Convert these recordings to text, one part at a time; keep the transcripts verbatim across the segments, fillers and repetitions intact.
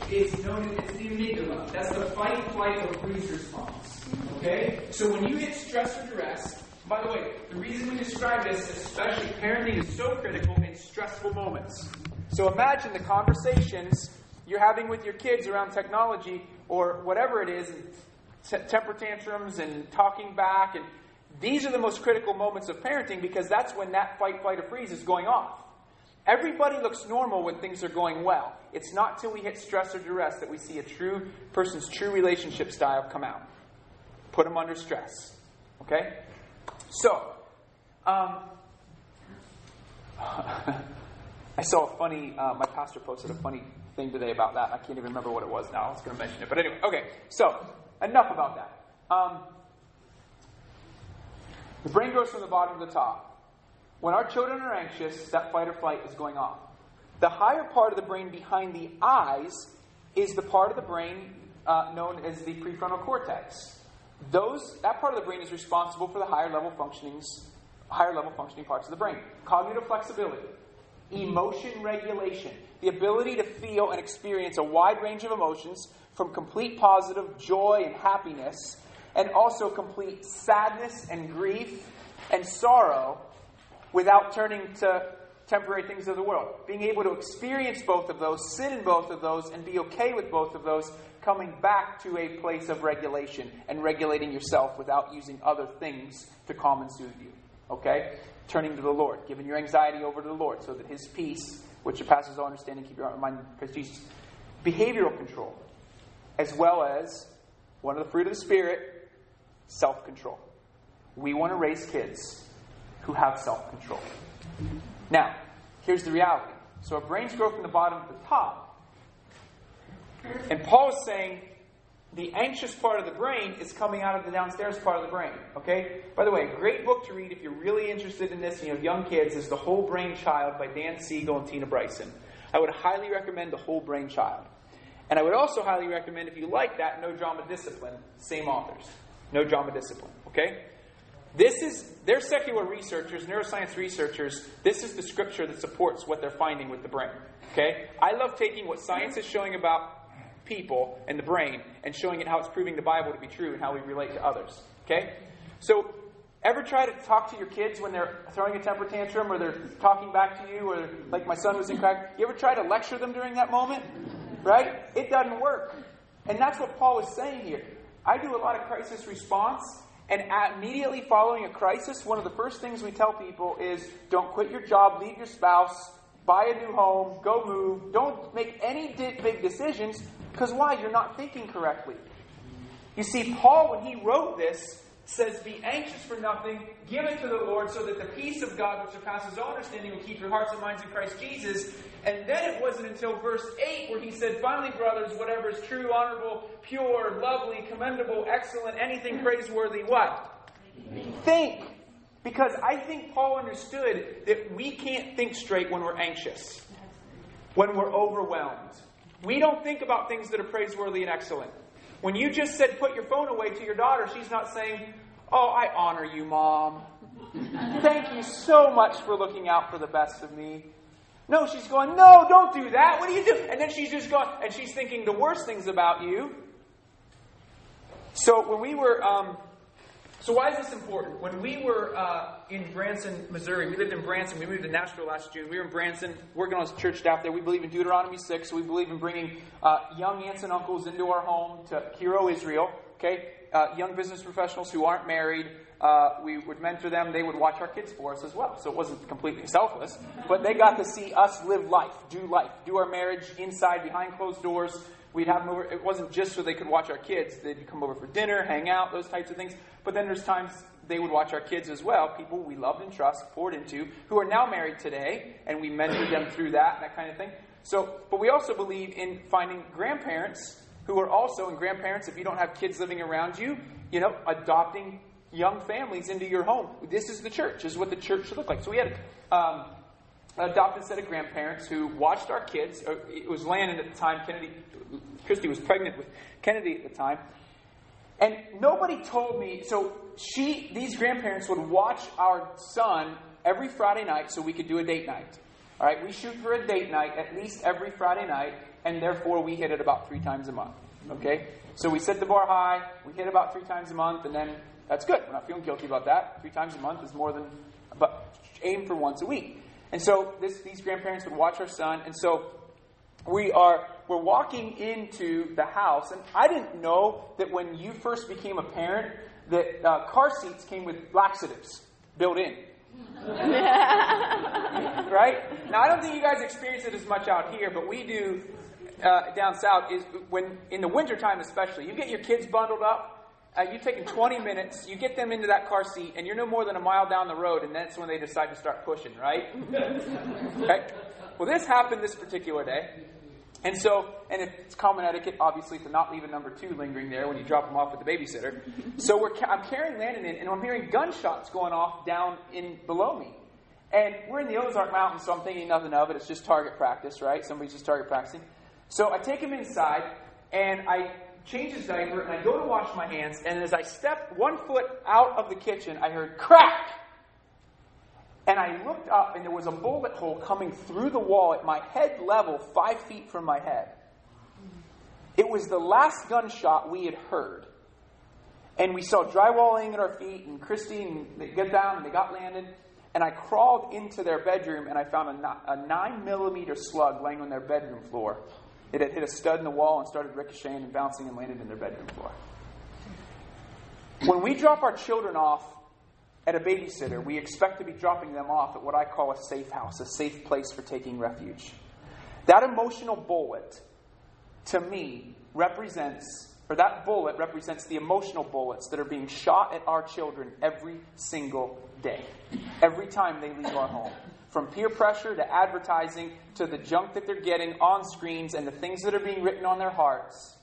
is known as the amygdala. That's the fight, flight, or freeze response. Okay? So when you hit stress or duress, by the way, the reason we describe this, especially parenting, is so critical in stressful moments. So imagine the conversations you're having with your kids around technology or whatever it is, t- temper tantrums and talking back. And these are the most critical moments of parenting because that's when that fight, flight, or freeze is going off. Everybody looks normal when things are going well. It's not till we hit stress or duress that we see a true person's true relationship style come out. Put them under stress. Okay? So, um, I saw a funny, uh, my pastor posted a funny thing today about that. I can't even remember what it was now. I was going to mention it. But anyway, okay. So, enough about that. Um, the brain goes from the bottom to the top. When our children are anxious, that fight or flight is going on. The higher part of the brain behind the eyes is the part of the brain uh, known as the prefrontal cortex. Those that part of the brain is responsible for the higher level functionings, higher level functioning parts of the brain. Cognitive flexibility, emotion regulation, the ability to feel and experience a wide range of emotions from complete positive joy and happiness, and also complete sadness and grief and sorrow without turning to temporary things of the world. Being able to experience both of those, sit in both of those, and be okay with both of those, coming back to a place of regulation and regulating yourself without using other things to calm and soothe you. Okay? Turning to the Lord, giving your anxiety over to the Lord so that His peace, which surpasses all understanding, keep your mind in Christ Jesus. Behavioral control, as well as one of the fruit of the Spirit, self-control. We want to raise kids who have self-control. Now, here's the reality. So our brains grow from the bottom to the top. And Paul is saying the anxious part of the brain is coming out of the downstairs part of the brain. Okay? By the way, a great book to read if you're really interested in this and you have young kids is The Whole Brain Child by Dan Siegel and Tina Bryson. I would highly recommend The Whole Brain Child. And I would also highly recommend, if you like that, No Drama Discipline. Same authors. No Drama Discipline. Okay? This is, they're secular researchers, neuroscience researchers. This is the scripture that supports what they're finding with the brain. Okay? I love taking what science is showing about people and the brain and showing it how it's proving the Bible to be true and how we relate to others. Okay? So, ever try to talk to your kids when they're throwing a temper tantrum or they're talking back to you, or like my son was in crack? You ever try to lecture them during that moment? Right? It doesn't work. And that's what Paul is saying here. I do a lot of crisis response, and immediately following a crisis, one of the first things we tell people is don't quit your job, leave your spouse, buy a new home, go move. Don't make any big decisions, because why? You're not thinking correctly. You see, Paul, when he wrote this, says, be anxious for nothing, give it to the Lord, so that the peace of God, which surpasses all understanding, will keep your hearts and minds in Christ Jesus. And then it wasn't until verse eight where he said, finally, brothers, whatever is true, honorable, pure, lovely, commendable, excellent, anything praiseworthy, what? Think. Because I think Paul understood that we can't think straight when we're anxious, when we're overwhelmed. We don't think about things that are praiseworthy and excellent. When you just said put your phone away to your daughter, she's not saying, oh, I honor you, Mom. Thank you so much for looking out for the best of me. No, she's going, no, don't do that. What do you do? And then she's just going, and she's thinking the worst things about you. So when we were, um, so why is this important? When we were uh, in Branson, Missouri, we lived in Branson. We moved to Nashville last June. We were in Branson, working on church staff there. We believe in Deuteronomy six. So we believe in bringing uh, young aunts and uncles into our home to hero Israel. Okay, uh, young business professionals who aren't married. Uh, we would mentor them. They would watch our kids for us as well. So it wasn't completely selfless. But they got to see us live life, do life, do our marriage inside, behind closed doors. We'd have them over. It wasn't just so they could watch our kids. They'd come over for dinner, hang out, those types of things. But then there's times they would watch our kids as well, people we loved and trust, poured into, who are now married today, and we mentored them through that, that kind of thing. So, but we also believe in finding grandparents who are also, and grandparents, if you don't have kids living around you, you know, adopting young families into your home. This is the church. This is what the church should look like. So we had um, an adopted set of grandparents who watched our kids. It was Landon at the time. Kennedy, Christy was pregnant with Kennedy at the time. And nobody told me, so she, these grandparents would watch our son every Friday night so we could do a date night. All right, we shoot for a date night at least every Friday night, and therefore we hit it about three times a month. Okay? So we set the bar high, we hit about three times a month, and then that's good. We're not feeling guilty about that. Three times a month is more than, but aim for once a week. And so this, these grandparents would watch our son, and so we are we're walking into the house, and I didn't know that when you first became a parent that uh, car seats came with laxatives built in. Right? Now, I don't think you guys experience it as much out here, but we do uh, down south. Is when in the wintertime especially, you get your kids bundled up, uh, you've taken twenty minutes, you get them into that car seat, and you're no more than a mile down the road, and that's when they decide to start pushing, right? Okay? Well, this happened this particular day. And so, and it's common etiquette, obviously, to not leave a number two lingering there when you drop them off with the babysitter. So we're, I'm carrying Landon in, and I'm hearing gunshots going off down in below me. And we're in the Ozark Mountains, so I'm thinking nothing of it. It's just target practice, right? Somebody's just target practicing. So I take him inside, and I change his diaper, and I go to wash my hands. And as I step one foot out of the kitchen, I heard crack! And I looked up, and there was a bullet hole coming through the wall at my head level, five feet from my head. It was the last gunshot we had heard. And we saw drywall laying at our feet, and Christy, and they get down, and they got Landon. And I crawled into their bedroom, and I found a, a nine millimeter slug laying on their bedroom floor. It had hit a stud in the wall and started ricocheting and bouncing and landed in their bedroom floor. When we drop our children off at a babysitter, we expect to be dropping them off at what I call a safe house, a safe place for taking refuge. That emotional bullet, to me, represents, or that bullet represents the emotional bullets that are being shot at our children every single day. Every time they leave our home. From peer pressure to advertising to the junk that they're getting on screens and the things that are being written on their hearts.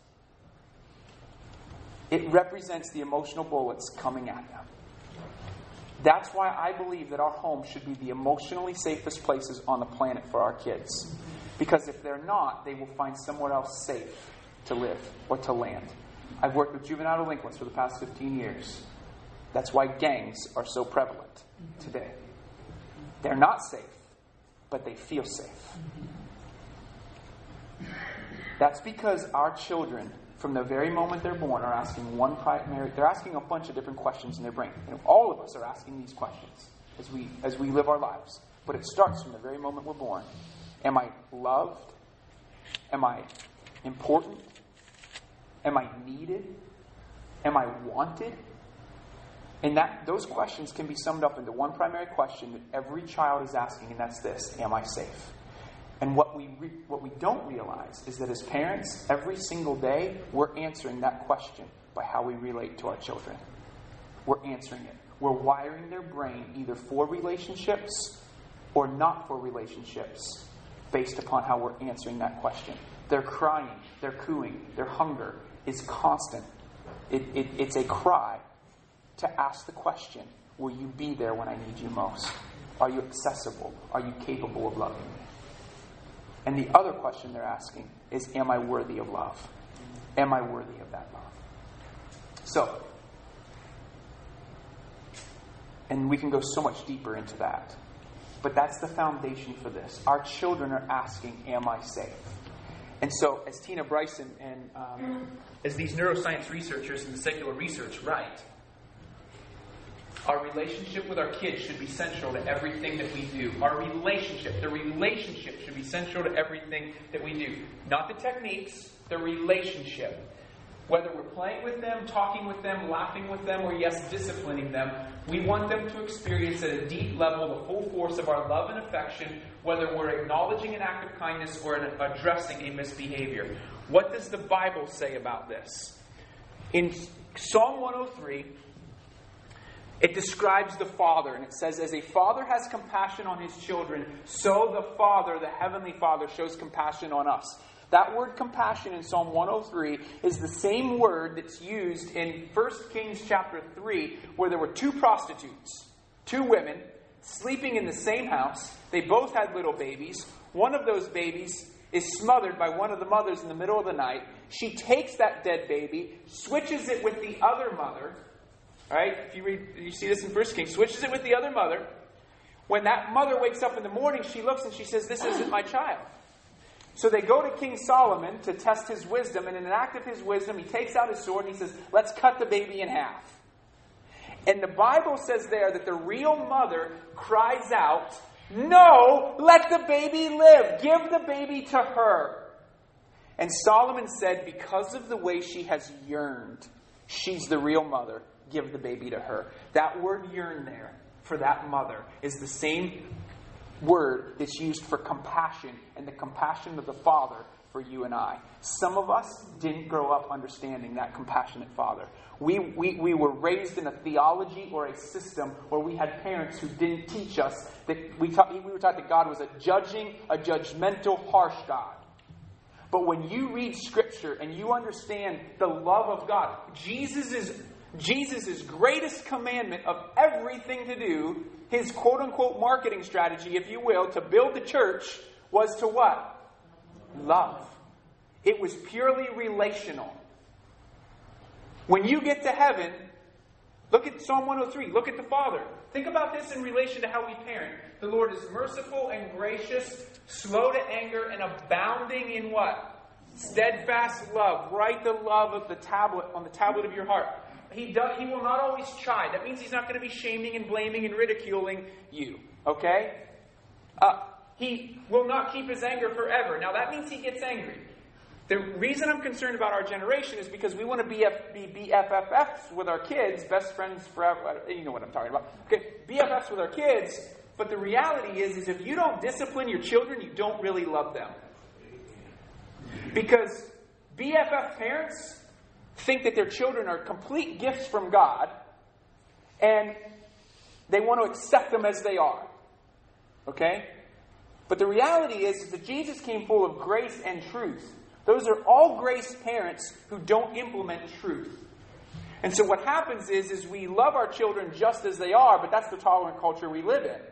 It represents the emotional bullets coming at them. That's why I believe that our home should be the emotionally safest places on the planet for our kids. Because if they're not, they will find somewhere else safe to live or to land. I've worked with juvenile delinquents for the past fifteen years. That's why gangs are so prevalent today. They're not safe, but they feel safe. That's because our children, from the very moment they're born, are asking one primary, they're asking a bunch of different questions in their brain. And all of us are asking these questions as we as we live our lives. But it starts from the very moment we're born. Am I loved? Am I important? Am I needed? Am I wanted? And that those questions can be summed up into one primary question that every child is asking, and that's this: am I safe? And what we re- what we don't realize is that as parents, every single day, we're answering that question by how we relate to our children. We're answering it. We're wiring their brain either for relationships or not for relationships based upon how we're answering that question. Their crying, their cooing, their hunger is constant. It, it, it's a cry to ask the question, will you be there when I need you most? Are you accessible? Are you capable of loving me? And the other question they're asking is, am I worthy of love? Am I worthy of that love? So, and we can go so much deeper into that. But that's the foundation for this. Our children are asking, am I safe? And so, as Tina Bryson and um, as these neuroscience researchers and the secular research write, our relationship with our kids should be central to everything that we do. Our relationship, the relationship should be central to everything that we do. Not the techniques, the relationship. Whether we're playing with them, talking with them, laughing with them, or yes, disciplining them, we want them to experience at a deep level the full force of our love and affection, whether we're acknowledging an act of kindness or addressing a misbehavior. What does the Bible say about this? In Psalm one oh three, it describes the Father, and it says, as a father has compassion on his children, so the Father, the Heavenly Father, shows compassion on us. That word compassion in Psalm one oh three is the same word that's used in First Kings chapter three, where there were two prostitutes, two women, sleeping in the same house. They both had little babies. One of those babies is smothered by one of the mothers in the middle of the night. She takes that dead baby, switches it with the other mother. All right, if you read, you see this in First Kings, switches it with the other mother. When that mother wakes up in the morning, she looks and she says, this isn't my child. So they go to King Solomon to test his wisdom, and in an act of his wisdom, he takes out his sword and he says, let's cut the baby in half. And the Bible says there that the real mother cries out, no, let the baby live. Give the baby to her. And Solomon said, because of the way she has yearned, she's the real mother. Give the baby to her. That word yearn there for that mother is the same word that's used for compassion and the compassion of the Father for you and I. Some of us didn't grow up understanding that compassionate Father. We, we, we were raised in a theology or a system where we had parents who didn't teach us that we, taught, we were taught that God was a judging, a judgmental, harsh God. But when you read Scripture and you understand the love of God, Jesus is Jesus' greatest commandment of everything to do, his quote-unquote marketing strategy, if you will, to build the church, was to what? Love. It was purely relational. When you get to heaven, look at Psalm one oh three. Look at the Father. Think about this in relation to how we parent. The Lord is merciful and gracious, slow to anger, and abounding in what? Steadfast love. Write the love of the tablet on the tablet of your heart. He does, he will not always chide. That means he's not going to be shaming and blaming and ridiculing you. Okay? Uh, he will not keep his anger forever. Now that means he gets angry. The reason I'm concerned about our generation is because we want to be, F, be B F F Fs with our kids, best friends forever. You know what I'm talking about. Okay, B F Fs with our kids. But the reality is, is if you don't discipline your children, you don't really love them. Because B F F parents think that their children are complete gifts from God, and they want to accept them as they are. Okay? But the reality is, is that Jesus came full of grace and truth. Those are all grace parents who don't implement truth. And so what happens is, is we love our children just as they are, but that's the tolerant culture we live in.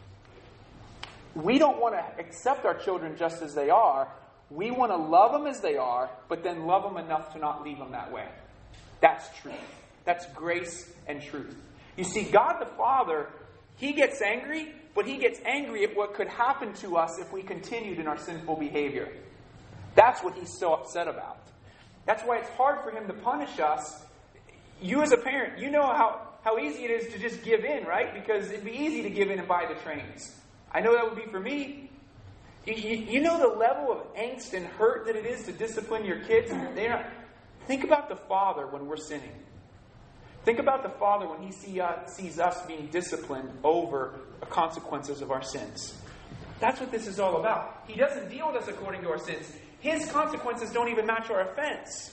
We don't want to accept our children just as they are. We want to love them as they are, but then love them enough to not leave them that way. That's truth. That's grace and truth. You see, God the Father, He gets angry, but He gets angry at what could happen to us if we continued in our sinful behavior. That's what He's so upset about. That's why it's hard for Him to punish us. You as a parent, you know how, how easy it is to just give in, right? Because it'd be easy to give in and buy the trains. I know that would be for me. You, you, you know the level of angst and hurt that it is to discipline your kids? They're not, think about the Father when we're sinning. Think about the Father when He see, uh, sees us being disciplined over the consequences of our sins. That's what this is all about. He doesn't deal with us according to our sins. His consequences don't even match our offense.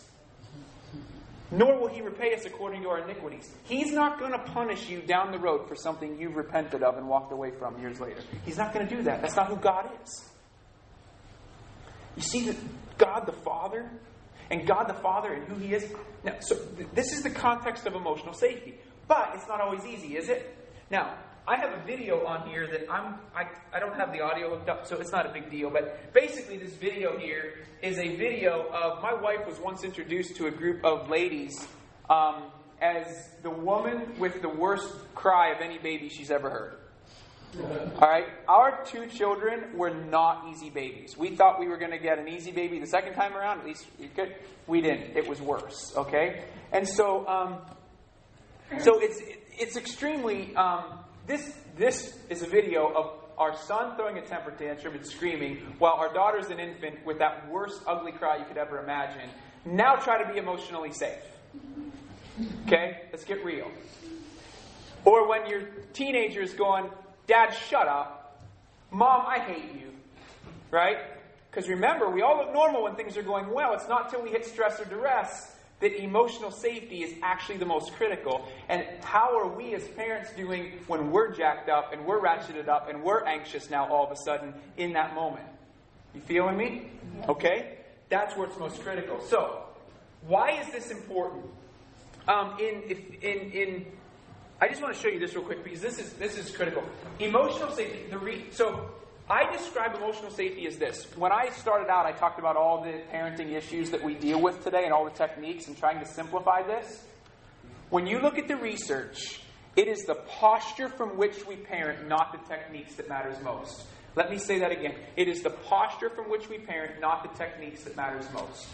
Nor will He repay us according to our iniquities. He's not going to punish you down the road for something you've repented of and walked away from years later. He's not going to do that. That's not who God is. You see that God the Father, and God the Father and who He is. Now, so th- this is the context of emotional safety. But it's not always easy, is it? Now, I have a video on here that I'm, I, I don't have the audio hooked up, so it's not a big deal. But basically this video here is a video of, my wife was once introduced to a group of ladies um, as the woman with the worst cry of any baby she's ever heard. All right, our two children were not easy babies. We thought we were going to get an easy baby the second time around. At least we could. We didn't. It was worse. Okay, and so, um, so it's it's extremely. Um, this this is a video of our son throwing a temper tantrum and screaming, while our daughter's an infant with that worst ugly cry you could ever imagine. Now try to be emotionally safe. Okay, let's get real. Or when your teenager's going, Dad, shut up. Mom, I hate you. Right? Because remember, we all look normal when things are going well. It's not until we hit stress or duress that emotional safety is actually the most critical. And how are we as parents doing when we're jacked up and we're ratcheted up and we're anxious now all of a sudden in that moment? You feeling me? Okay? That's where it's most critical. So, why is this important? Um, in, if, in, in, I just want to show you this real quick because this is this is critical. Emotional safety. The re, so I describe emotional safety as this. When I started out, I talked about all the parenting issues that we deal with today and all the techniques and trying to simplify this. When you look at the research, It is the posture from which we parent, not the techniques, that matters most. Let me say that again. It is the posture from which we parent, not the techniques, that matters most.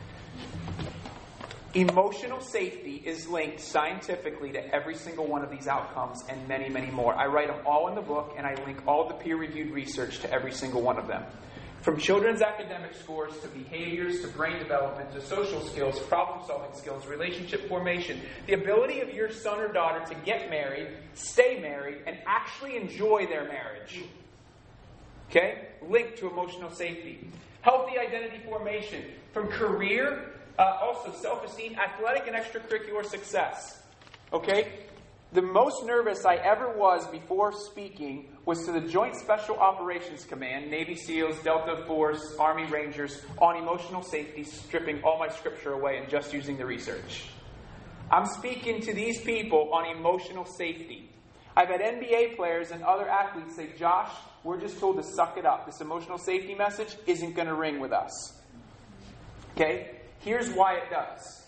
Emotional safety is linked scientifically to every single one of these outcomes and many, many more. I write them all in the book, and I link all the peer-reviewed research to every single one of them. From children's academic scores to behaviors to brain development to social skills, problem-solving skills, relationship formation, the ability of your son or daughter to get married, stay married, and actually enjoy their marriage. Okay? Linked to emotional safety. Healthy identity formation. From career, uh, also self-esteem, athletic and extracurricular success. Okay? The most nervous I ever was before speaking was to the Joint Special Operations Command, Navy SEALs, Delta Force, Army Rangers, on emotional safety, stripping all my scripture away and just using the research. I'm speaking to these people on emotional safety. I've had N B A players and other athletes say, Josh, we're just told to suck it up. This emotional safety message isn't going to ring with us. Okay? Here's why it does.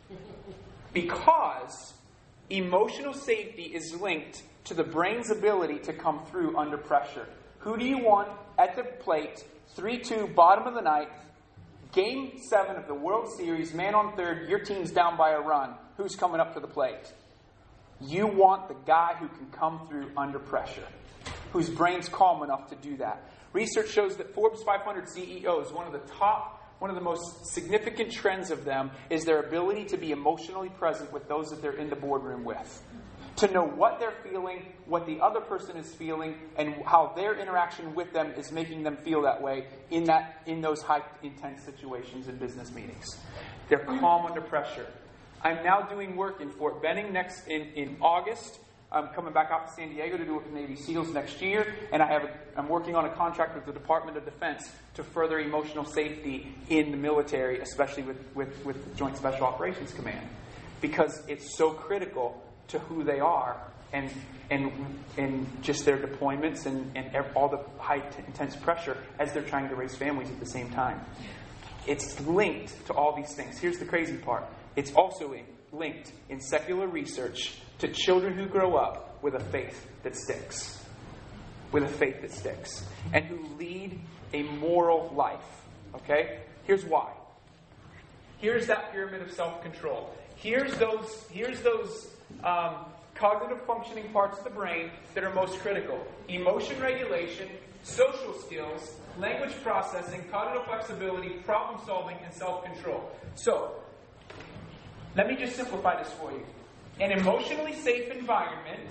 Because emotional safety is linked to the brain's ability to come through under pressure. Who do you want at the plate? three two, bottom of the ninth. Game seven of the World Series, man on third, your team's down by a run. Who's coming up to the plate? You want the guy who can come through under pressure, whose brain's calm enough to do that. Research shows that Forbes five hundred C E Os, one of the top, one of the most significant trends of them is their ability to be emotionally present with those that they're in the boardroom with. To know what they're feeling, what the other person is feeling, and how their interaction with them is making them feel that way in that in those high intense situations in business meetings. They're calm under pressure. I'm now doing work in Fort Benning next in, in August. I'm coming back out to San Diego to do it with Navy SEALs next year, and I have a, I'm working on a contract with the Department of Defense to further emotional safety in the military, especially with, with, with the Joint Special Operations Command, because it's so critical to who they are and and and just their deployments and, and all the high t- intense pressure as they're trying to raise families at the same time. It's linked to all these things. Here's the crazy part. It's also in, linked in secular research to children who grow up with a faith that sticks. With a faith that sticks. And who lead a moral life. Okay? Here's why. Here's that pyramid of self-control. Here's those, here's those um, cognitive functioning parts of the brain that are most critical. Emotion regulation, social skills, language processing, cognitive flexibility, problem solving, and self-control. So, let me just simplify this for you. An emotionally safe environment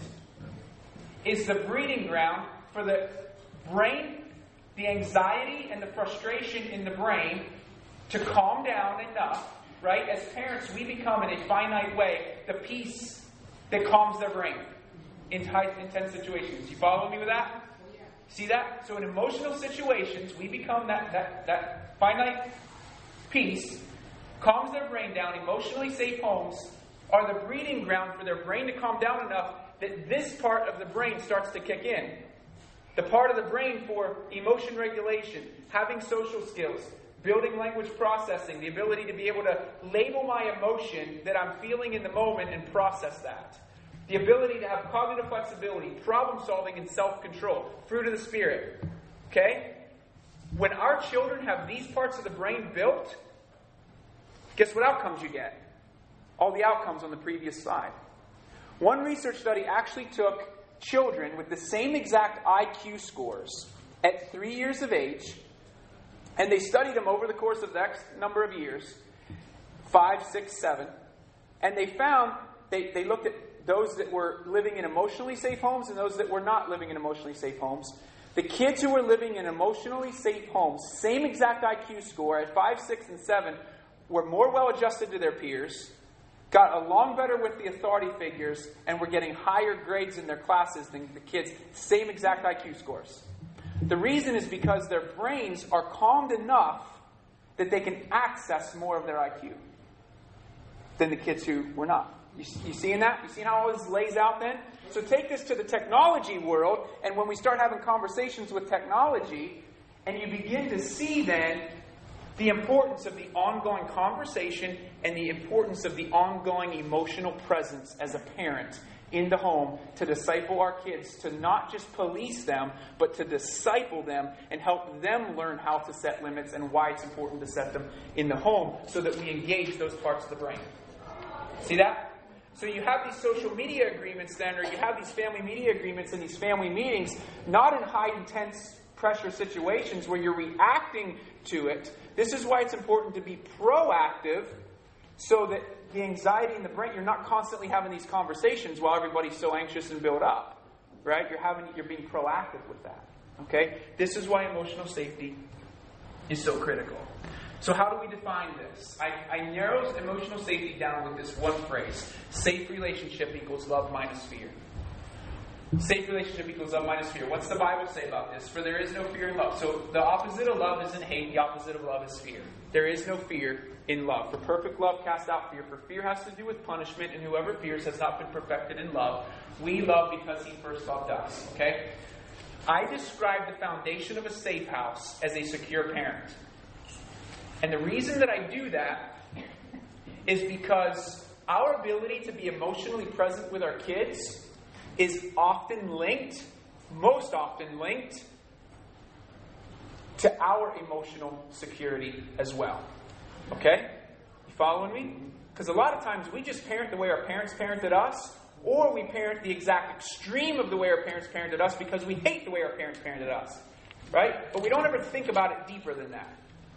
is the breeding ground for the brain, the anxiety and the frustration in the brain to calm down enough, right? As parents, we become in a finite way the peace that calms their brain in high, intense situations. You follow me with that? See that? So in emotional situations, we become that, that, that finite peace, calms their brain down. Emotionally safe homes are the breeding ground for their brain to calm down enough that this part of the brain starts to kick in. The part of the brain for emotion regulation, having social skills, building language processing, the ability to be able to label my emotion that I'm feeling in the moment and process that. The ability to have cognitive flexibility, problem solving, and self-control. Fruit of the Spirit. Okay? When our children have these parts of the brain built, guess what outcomes you get? All the outcomes on the previous slide. One research study actually took children with the same exact I Q scores at three years of age, and they studied them over the course of X number of years, five, six, seven, and they found, they, they looked at those that were living in emotionally safe homes and those that were not living in emotionally safe homes. The kids who were living in emotionally safe homes, same exact I Q score at five, six, and seven, were more well-adjusted to their peers, got along better with the authority figures, and were getting higher grades in their classes than the kids, same exact I Q scores. The reason is because their brains are calmed enough that they can access more of their I Q than the kids who were not. You, you seeing that? You seeing how all this lays out then? So take this to the technology world, and when we start having conversations with technology, and you begin to see then the importance of the ongoing conversation and the importance of the ongoing emotional presence as a parent in the home to disciple our kids, to not just police them, but to disciple them and help them learn how to set limits and why it's important to set them in the home so that we engage those parts of the brain. See that? So you have these social media agreements then, or you have these family media agreements and these family meetings, not in high intense pressure situations where you're reacting to it. This is why it's important to be proactive, so that the anxiety in the brain, you're not constantly having these conversations while everybody's so anxious and built up, right? You're having, you're being proactive with that, okay? This is why emotional safety is so critical. So how do we define this? I, I narrow emotional safety down with this one phrase: safe relationship equals love minus fear. Safe relationship equals love minus fear. What's the Bible say about this? For there is no fear in love. So the opposite of love isn't hate. The opposite of love is fear. There is no fear in love. For perfect love casts out fear. For fear has to do with punishment, and whoever fears has not been perfected in love. We love because he first loved us. Okay? I describe the foundation of a safe house as a secure parent. And the reason that I do that is because our ability to be emotionally present with our kids is often linked, most often linked, to our emotional security as well. Okay? You following me? Because a lot of times we just parent the way our parents parented us, or we parent the exact extreme of the way our parents parented us because we hate the way our parents parented us. Right? But we don't ever think about it deeper than that.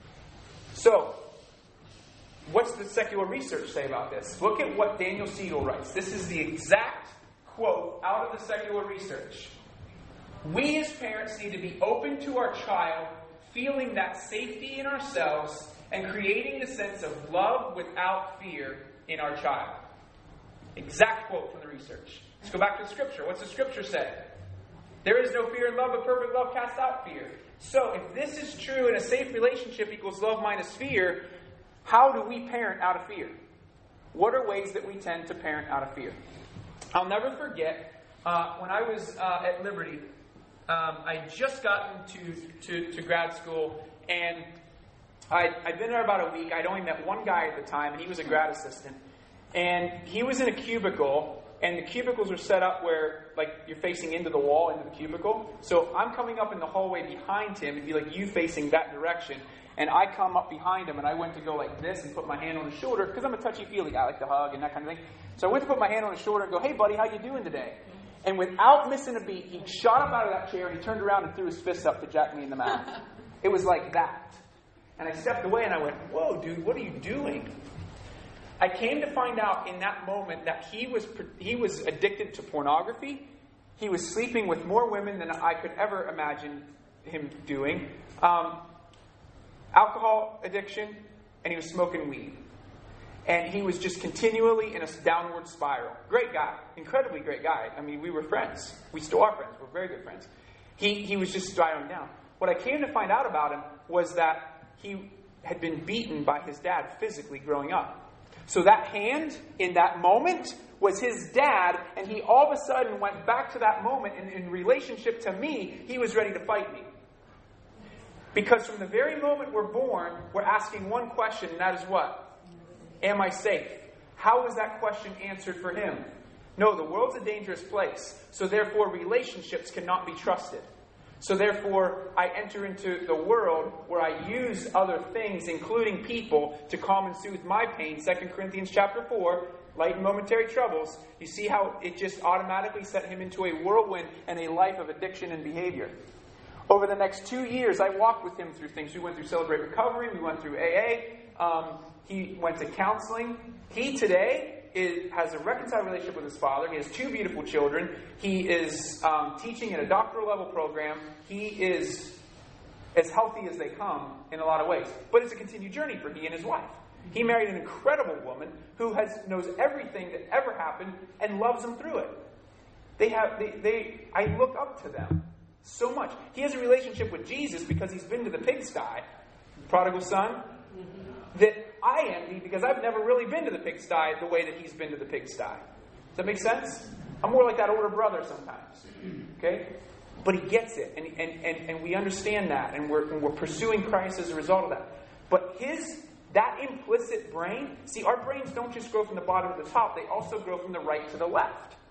So, what's the secular research say about this? Look at what Daniel Siegel writes. This is the exact quote out of the secular research. We as parents need to be open to our child feeling that safety in ourselves and creating the sense of love without fear in our child. Exact quote from the research. Let's go back to the scripture. What's the scripture say? There is no fear in love, but perfect love casts out fear. So if this is true and a safe relationship equals love minus fear, how do we parent out of fear? What are ways that we tend to parent out of fear? I'll never forget, uh, when I was uh, at Liberty, um, I just gotten to, to, to grad school, and I'd, I'd been there about a week. I'd only met one guy at the time, and he was a grad assistant. And he was in a cubicle, and the cubicles are set up where, like, you're facing into the wall, into the cubicle. So I'm coming up in the hallway behind him, it'd be like you facing that direction. And I come up behind him, and I went to go like this and put my hand on his shoulder, because I'm a touchy-feely guy. I like to hug and that kind of thing. So I went to put my hand on his shoulder and go, "Hey, buddy, how you doing today?" And without missing a beat, he shot up out of that chair, and he turned around and threw his fist up to jack me in the mouth. It was like that. And I stepped away, and I went, "Whoa, dude, what are you doing?" I came to find out in that moment that he was he was addicted to pornography. He was sleeping with more women than I could ever imagine him doing. Um, alcohol addiction, and he was smoking weed. And he was just continually in a downward spiral. Great guy. Incredibly great guy. I mean, we were friends. We still are friends. We're very good friends. He, he was just spiraling down. What I came to find out about him was that he had been beaten by his dad physically growing up. So that hand in that moment was his dad, and he all of a sudden went back to that moment, and in relationship to me, he was ready to fight me. Because from the very moment we're born, we're asking one question, and that is what? Am I safe? How was that question answered for him? No, the world's a dangerous place, so therefore relationships cannot be trusted. So therefore, I enter into the world where I use other things, including people, to calm and soothe my pain. Second Corinthians chapter four, light and momentary troubles. You see how it just automatically set him into a whirlwind and a life of addiction and behavior. Over the next two years, I walked with him through things. We went through Celebrate Recovery. We went through A A. Um, he went to counseling. He today is, has a reconciled relationship with his father. He has two beautiful children. He is um, teaching in a doctoral level program. He is as healthy as they come in a lot of ways. But it's a continued journey for he and his wife. He married an incredible woman who has knows everything that ever happened and loves him through it. They have they, they I look up to them so much. He has a relationship with Jesus because he's been to the pigsty, prodigal son, that I envy because I've never really been to the pigsty the way that he's been to the pigsty. Does that make sense? I'm more like that older brother sometimes. Okay? But he gets it, and and, and, and we understand that, and we're and we're pursuing Christ as a result of that. But his that implicit brain, see, our brains don't just grow from the bottom to the top, they also grow from the right to the left.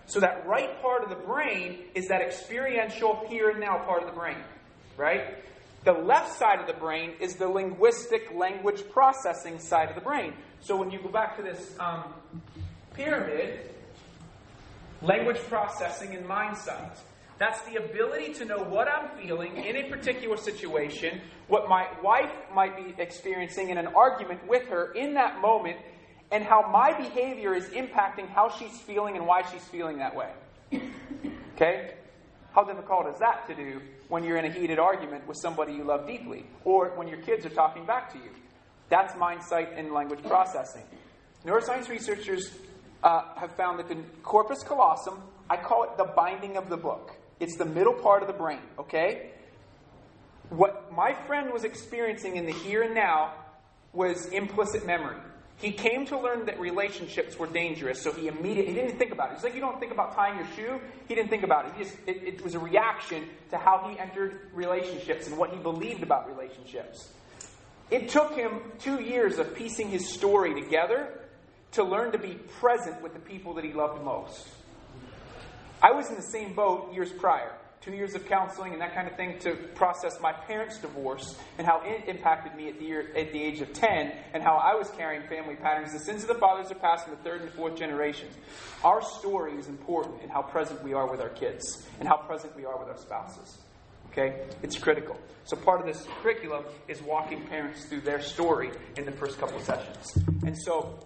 So that right part of the brain is that experiential here and now part of the brain, right? The left side of the brain is the linguistic language processing side of the brain. So when you go back to this um, pyramid, language processing and mind sight. That's the ability to know what I'm feeling in a particular situation, what my wife might be experiencing in an argument with her in that moment, and how my behavior is impacting how she's feeling and why she's feeling that way. Okay? How difficult is that to do when you're in a heated argument with somebody you love deeply, or when your kids are talking back to you? That's mind sight and language processing. Neuroscience researchers uh, have found that the corpus callosum, I call it the binding of the book. It's the middle part of the brain, okay? What my friend was experiencing in the here and now was implicit memory. He came to learn that relationships were dangerous, so he immediately, he didn't think about it. It's like you don't think about tying your shoe. He didn't think about it. He just, it, it was a reaction to how he entered relationships and what he believed about relationships. It took him two years of piecing his story together to learn to be present with the people that he loved most. I was in the same boat years prior. Two years of counseling and that kind of thing to process my parents' divorce and how it impacted me at the, year, at the age of ten and how I was carrying family patterns. The sins of the fathers are passed in the third and fourth generations. Our story is important in how present we are with our kids and how present we are with our spouses. Okay? It's critical. So part of this curriculum is walking parents through their story in the first couple of sessions. And so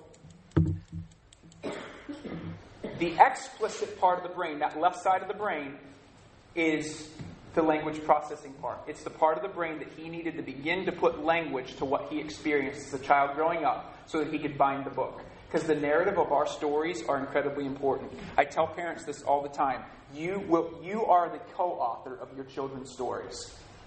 the explicit part of the brain, that left side of the brain, is the language processing part. It's the part of the brain that he needed to begin to put language to what he experienced as a child growing up so that he could bind the book. Because the narrative of our stories are incredibly important. I tell parents this all the time. You will, you are the co-author of your children's stories.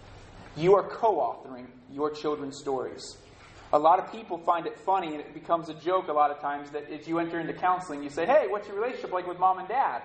You are co-authoring your children's stories. A lot of people find it funny, and it becomes a joke a lot of times, that if you enter into counseling, you say, hey, what's your relationship like with mom and dad?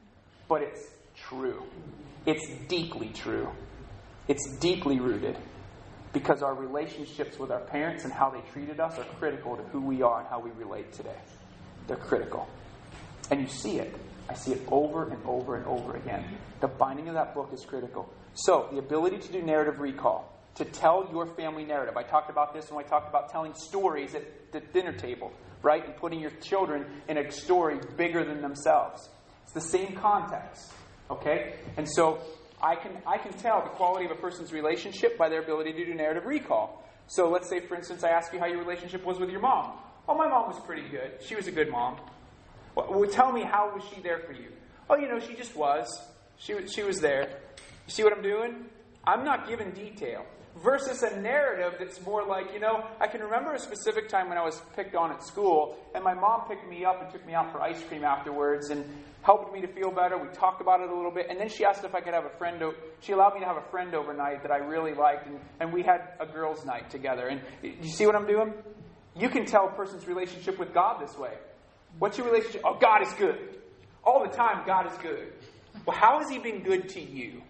But it's true. It's deeply true. It's deeply rooted. Because our relationships with our parents and how they treated us are critical to who we are and how we relate today. They're critical. And you see it. I see it over and over and over again. The binding of that book is critical. So, the ability to do narrative recall. To tell your family narrative. I talked about this when I talked about telling stories at the dinner table. Right? And putting your children in a story bigger than themselves. It's the same context. Okay? And so, I can I can tell the quality of a person's relationship by their ability to do narrative recall. So let's say, for instance, I ask you how your relationship was with your mom. Oh, my mom was pretty good. She was a good mom. Well, tell me, how was she there for you? Oh, you know, she just was. She, she was there. You see what I'm doing? I'm not giving detail. Versus a narrative that's more like, you know, I can remember a specific time when I was picked on at school, and my mom picked me up and took me out for ice cream afterwards and helped me to feel better. We talked about it a little bit, and then she asked if I could have a friend. O- she allowed me to have a friend overnight that I really liked, and, and we had a girls' night together. And you see what I'm doing? You can tell a person's relationship with God this way. What's your relationship? Oh, God is good. All the time, God is good. Well, how has He been good to you?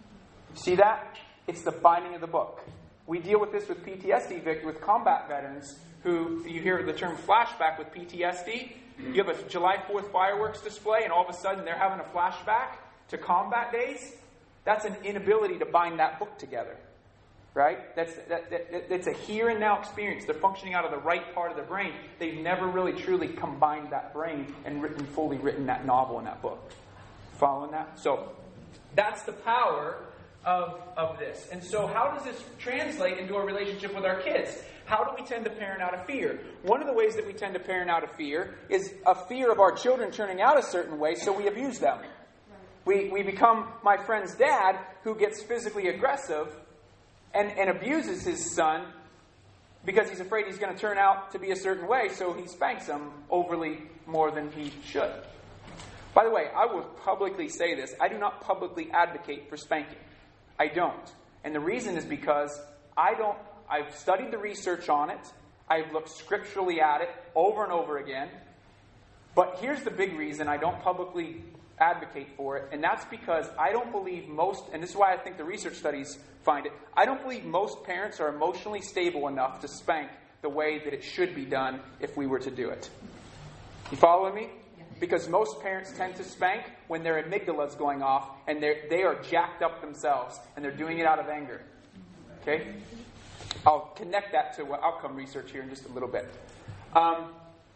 See that? It's the binding of the book. We deal with this with P T S D, Victor, with combat veterans who, you hear the term flashback with P T S D. You have a July fourth fireworks display, and all of a sudden they're having a flashback to combat days. That's an inability to bind that book together. Right? That's that, that, that's a here and now experience. They're functioning out of the right part of the brain. They've never really truly combined that brain and written fully written that novel in that book. Following that? So that's the power of, of this. And so how does this translate into our relationship with our kids? How do we tend to parent out of fear? One of the ways that we tend to parent out of fear is a fear of our children turning out a certain way, so we abuse them. We, we become my friend's dad who gets physically aggressive and, and abuses his son because he's afraid he's going to turn out to be a certain way, so he spanks him overly more than he should. By the way, I will publicly say this. I do not publicly advocate for spanking. I don't. And the reason is because I don't, I've studied the research on it. I've looked scripturally at it over and over again. But here's the big reason I don't publicly advocate for it. And that's because I don't believe most, and this is why I think the research studies find it, I don't believe most parents are emotionally stable enough to spank the way that it should be done if we were to do it. You following me? Because most parents tend to spank when their amygdala is going off and they they are jacked up themselves and they're doing it out of anger. Okay? I'll connect that to outcome research here in just a little bit. Um,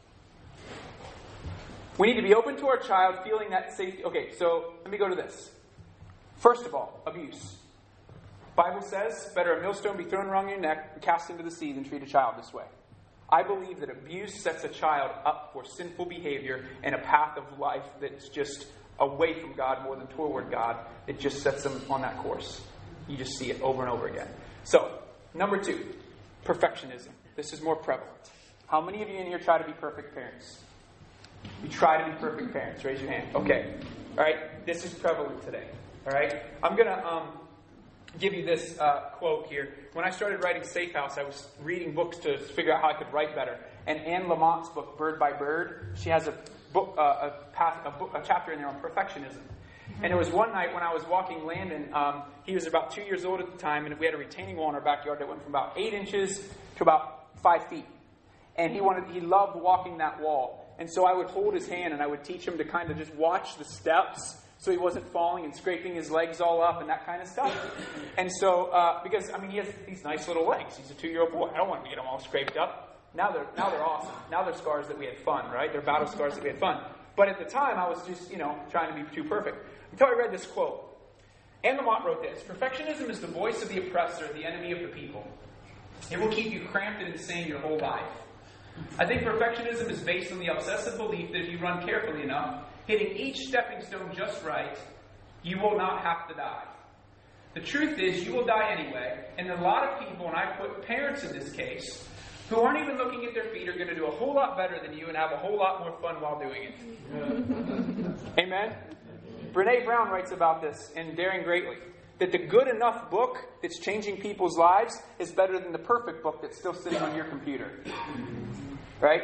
we need to be open to our child, feeling that safety. Okay, so let me go to this. First of all, abuse. Bible says, better a millstone be thrown around your neck and cast into the sea than treat a child this way. I believe that abuse sets a child up for sinful behavior and a path of life that's just away from God more than toward God. It just sets them on that course. You just see it over and over again. So, number two, perfectionism. This is more prevalent. How many of you in here try to be perfect parents? You try to be perfect parents. Raise your hand. Okay. All right. This is prevalent today. All right. I'm going to um, give you this uh, quote here. When I started writing Safe House, I was reading books to figure out how I could write better. And Anne Lamont's book, Bird by Bird, she has a book, uh, a, path, a, book, a chapter in there on perfectionism. And it was one night when I was walking Landon. Um, he was about two years old at the time, and we had a retaining wall in our backyard that went from about eight inches to about five feet. And he wanted, he loved walking that wall. And so I would hold his hand and I would teach him to kind of just watch the steps so he wasn't falling and scraping his legs all up and that kind of stuff. And so, uh, because, I mean, he has these nice little legs. He's a two-year-old boy. I don't want to get them all scraped up. Now they're, now they're awesome. Now they're scars that we had fun, right? They're battle scars that we had fun. But at the time, I was just, you know, trying to be too perfect. Until I read this quote. Anne Lamott wrote this: "Perfectionism is the voice of the oppressor, the enemy of the people. It will keep you cramped and insane your whole life. I think perfectionism is based on the obsessive belief that if you run carefully enough, hitting each stepping stone just right, you will not have to die. The truth is, you will die anyway, and a lot of people, and I put parents in this case, who aren't even looking at their feet, are going to do a whole lot better than you and have a whole lot more fun while doing it." Amen? Brene Brown writes about this in Daring Greatly, that the good enough book that's changing people's lives is better than the perfect book that's still sitting on your computer. Right?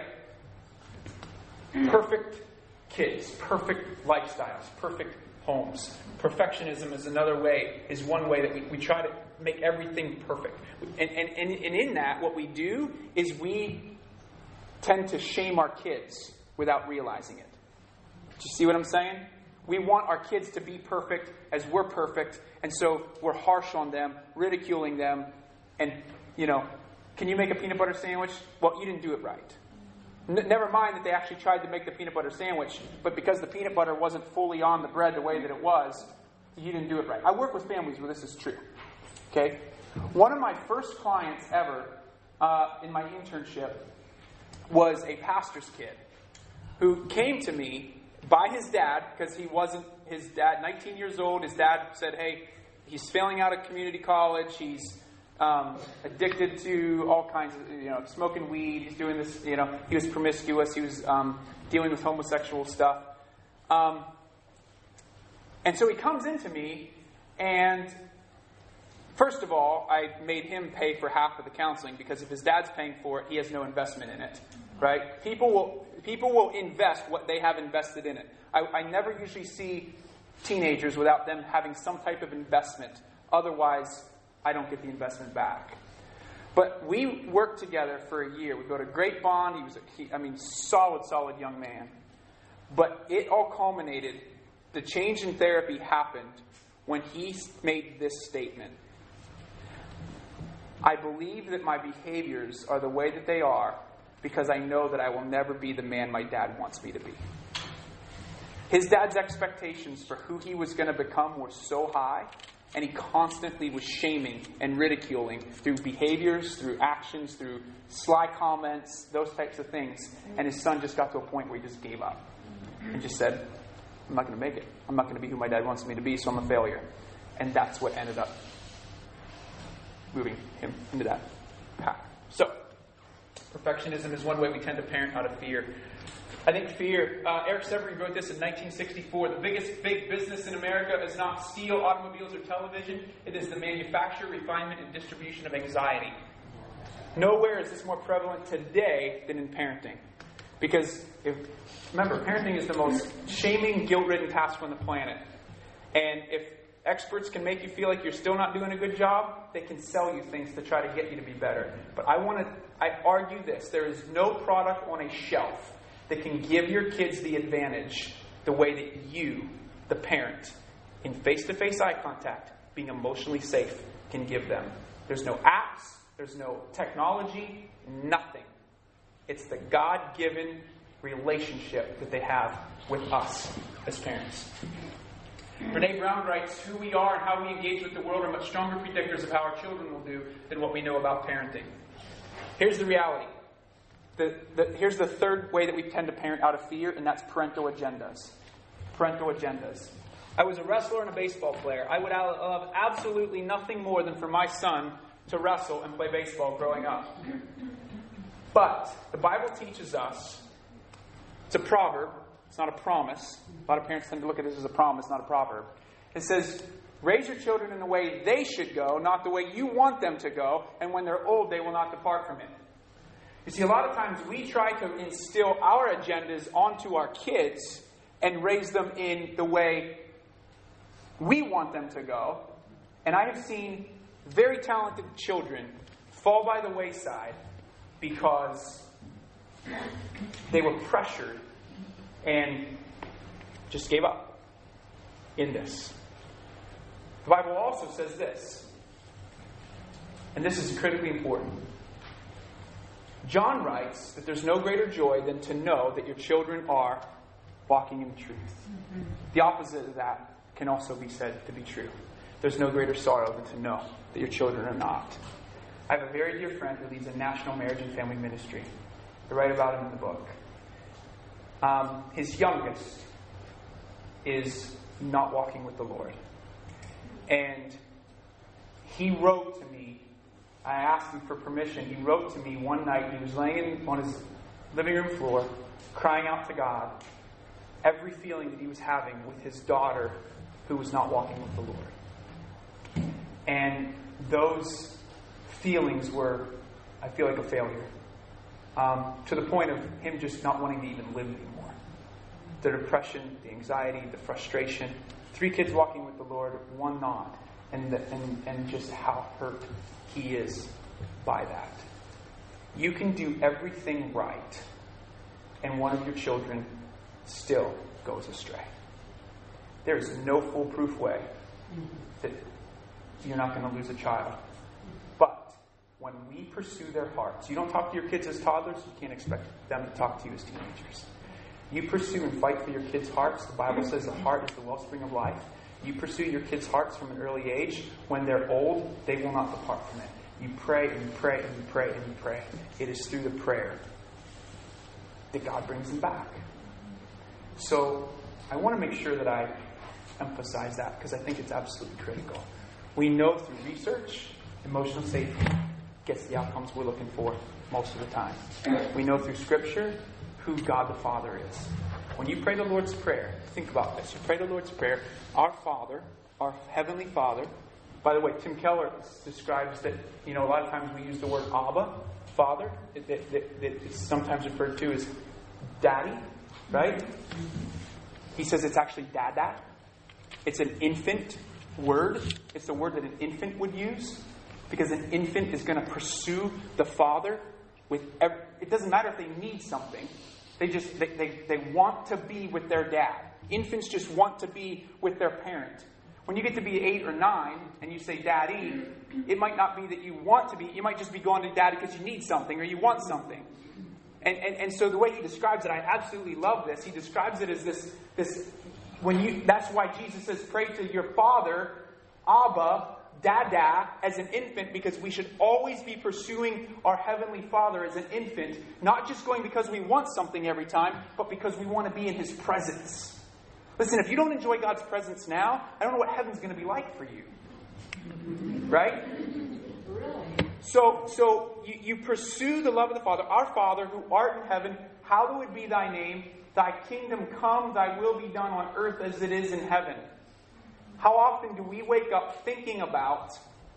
Perfect kids, perfect lifestyles, perfect homes. Perfectionism is another way, is one way that we, we try to make everything perfect. And, and, and, and in that, what we do is we tend to shame our kids without realizing it. Do you see what I'm saying? We want our kids to be perfect as we're perfect, and so we're harsh on them, ridiculing them, and, you know, can you make a peanut butter sandwich? Well, you didn't do it right. N- never mind that they actually tried to make the peanut butter sandwich, but because the peanut butter wasn't fully on the bread the way that it was, you didn't do it right. I work with families where this is true. Okay? One of my first clients ever uh, in my internship was a pastor's kid who came to me by his dad, because he wasn't, his dad, nineteen years old, his dad said, hey, he's failing out of community college, he's um, addicted to all kinds of, you know, smoking weed, he's doing this, you know, he was promiscuous, he was um, dealing with homosexual stuff. Um, and so he comes into me, and first of all, I made him pay for half of the counseling, because if his dad's paying for it, he has no investment in it. Right? People will people will invest what they have invested in it. I, I never usually see teenagers without them having some type of investment. Otherwise, I don't get the investment back. But we worked together for a year. We built a great bond. He was, a, he, I mean, solid, solid young man. But it all culminated. The change in therapy happened when he made this statement: "I believe that my behaviors are the way that they are because I know that I will never be the man my dad wants me to be." His dad's expectations for who he was going to become were so high, and he constantly was shaming and ridiculing through behaviors, through actions, through sly comments, those types of things. And his son just got to a point where he just gave up and just said, I'm not going to make it. I'm not going to be who my dad wants me to be, so I'm a failure. And that's what ended up moving him into that path. So, perfectionism is one way we tend to parent out of fear. I think fear, uh, Eric Severy wrote this in nineteen sixty-four, the biggest big business in America is not steel, automobiles, or television. It is the manufacture, refinement, and distribution of anxiety. Nowhere is this more prevalent today than in parenting. Because, if, remember, parenting is the most shaming, guilt-ridden task on the planet. And if experts can make you feel like you're still not doing a good job, they can sell you things to try to get you to be better. But I want to, I argue this. There is no product on a shelf that can give your kids the advantage the way that you, the parent, in face-to-face eye contact, being emotionally safe, can give them. There's no apps. There's no technology. Nothing. It's the God-given relationship that they have with us as parents. Brene Brown writes, who we are and how we engage with the world are much stronger predictors of how our children will do than what we know about parenting. Here's the reality. The, the, here's the third way that we tend to parent out of fear, and that's parental agendas. Parental agendas. I was a wrestler and a baseball player. I would love absolutely nothing more than for my son to wrestle and play baseball growing up. But the Bible teaches us, it's a proverb, it's not a promise. A lot of parents tend to look at this as a promise, not a proverb. It says, raise your children in the way they should go, not the way you want them to go, and when they're old, they will not depart from it. You see, a lot of times we try to instill our agendas onto our kids and raise them in the way we want them to go. And I have seen very talented children fall by the wayside because they were pressured and just gave up in this. The Bible also says this, and this is critically important. John writes that there's no greater joy than to know that your children are walking in the truth. Mm-hmm. The opposite of that can also be said to be true. There's no greater sorrow than to know that your children are not. I have a very dear friend who leads a national marriage and family ministry. I write about him in the book. Um, his youngest is not walking with the Lord. And he wrote to me, I asked him for permission. He wrote to me one night. He was laying on his living room floor, crying out to God, every feeling that he was having with his daughter who was not walking with the Lord. And those feelings were, I feel like, a failure. Um, to the point of him just not wanting to even live anymore. The depression, the anxiety, the frustration. Three kids walking with the Lord, one not. And, the, and, and just how hurt he is by that. You can do everything right, and one of your children still goes astray. There is no foolproof way that you're not going to lose a child. But when we pursue their hearts, you don't talk to your kids as toddlers, you can't expect them to talk to you as teenagers. You pursue and fight for your kids' hearts. The Bible says the heart is the wellspring of life. You pursue your kids' hearts from an early age. When they're old, they will not depart from it. You pray and you pray and you pray and you pray. It is through the prayer that God brings them back. So I want to make sure that I emphasize that because I think it's absolutely critical. We know through research, emotional safety gets the outcomes we're looking for most of the time. We know through Scripture who God the Father is. When you pray the Lord's Prayer, think about this. You pray the Lord's Prayer, our Father, our Heavenly Father. By the way, Tim Keller describes that, you know, a lot of times we use the word Abba, Father, that, that, that, that is sometimes referred to as Daddy, right? He says it's actually Dada. It's an infant word. It's the word that an infant would use because an infant is going to pursue the Father with every, it doesn't matter if they need something. They just they, they, they want to be with their dad. Infants just want to be with their parent. When you get to be eight or nine and you say daddy, it might not be that you want to be. You might just be going to daddy because you need something or you want something. And, and and so the way he describes it, I absolutely love this. He describes it as this this when you that's why Jesus says pray to your Father, Abba, Dada, as an infant, because we should always be pursuing our Heavenly Father as an infant, not just going because we want something every time, but because we want to be in His presence. Listen, if you don't enjoy God's presence now, I don't know what heaven's going to be like for you. Right? So, so you, you pursue the love of the Father. Our Father, who art in heaven, hallowed be thy name. Thy kingdom come, thy will be done on earth as it is in heaven. How often do we wake up thinking about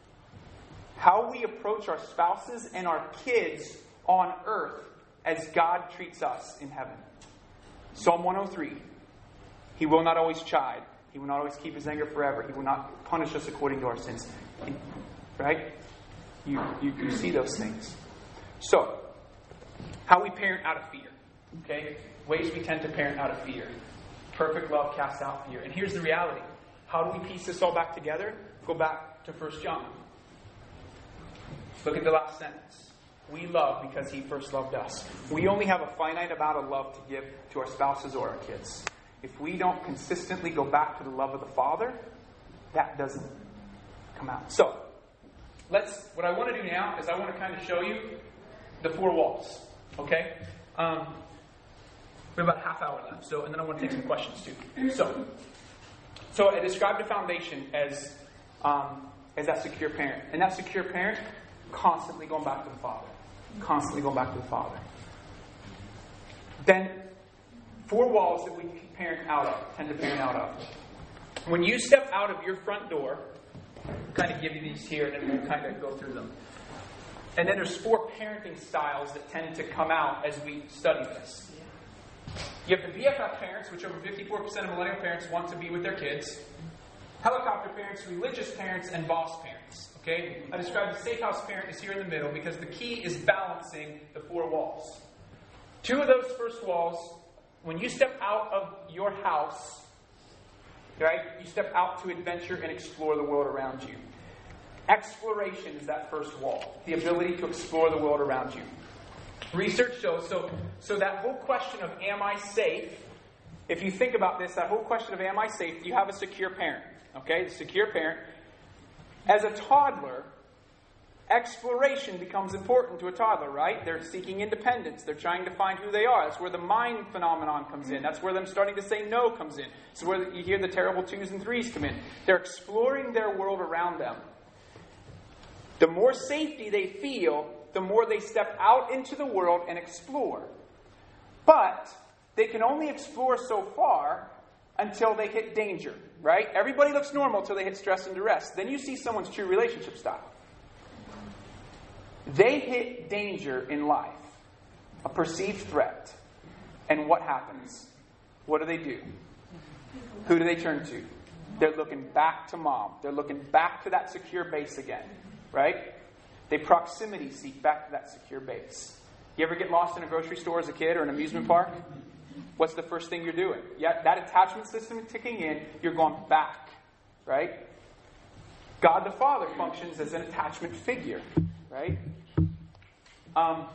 how we approach our spouses and our kids on earth as God treats us in heaven? Psalm one oh three. He will not always chide. He will not always keep His anger forever. He will not punish us according to our sins. Right? You, you, you see those things. So, how we parent out of fear. Okay? Ways we tend to parent out of fear. Perfect love casts out fear. And here's the reality. How do we piece this all back together? Go back to First John. Look at the last sentence. We love because he first loved us. We only have a finite amount of love to give to our spouses or our kids. If we don't consistently go back to the love of the Father, that doesn't come out. So, let's. What I want to do now is I want to kind of show you the four walls. Okay? Um, we have about a half hour left. So, and then I want to take some questions too. So, so I described the foundation as um, as that secure parent, and that secure parent constantly going back to the Father, constantly going back to the Father. Then, four walls that we parent out of, tend to parent out of. When you step out of your front door, I'll kind of give you these here, and then we'll kind of go through them. And then there's four parenting styles that tend to come out as we study this. You have the B F F parents, which over fifty-four percent of millennial parents want to be with their kids. Helicopter parents, religious parents, and boss parents. Okay? I described the safe house parent is here in the middle because the key is balancing the four walls. Two of those first walls, when you step out of your house, right, you step out to adventure and explore the world around you. Exploration is that first wall, the ability to explore the world around you. Research shows, so, so that whole question of am I safe, if you think about this, that whole question of am I safe, you have a secure parent. Okay, the secure parent. As a toddler, exploration becomes important to a toddler, right? They're seeking independence. They're trying to find who they are. That's where the mind phenomenon comes in. That's where them starting to say no comes in. It's where you hear the terrible twos and threes come in. They're exploring their world around them. The more safety they feel, the more they step out into the world and explore. But they can only explore so far until they hit danger, right? Everybody looks normal until they hit stress and duress. Then you see someone's true relationship style. They hit danger in life, a perceived threat. And what happens? What do they do? Who do they turn to? They're looking back to mom. They're looking back to that secure base again, right? They proximity seek back to that secure base. You ever get lost in a grocery store as a kid or an amusement park? What's the first thing you're doing? Yeah, that attachment system is ticking in. You're going back, right? God the Father functions as an attachment figure, right? Um,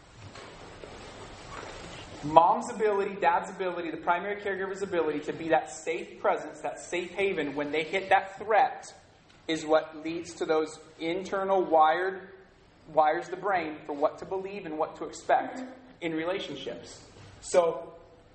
mom's ability, dad's ability, the primary caregiver's ability to be that safe presence, that safe haven when they hit that threat is what leads to those internal wired, wires the brain for what to believe and what to expect in relationships. So,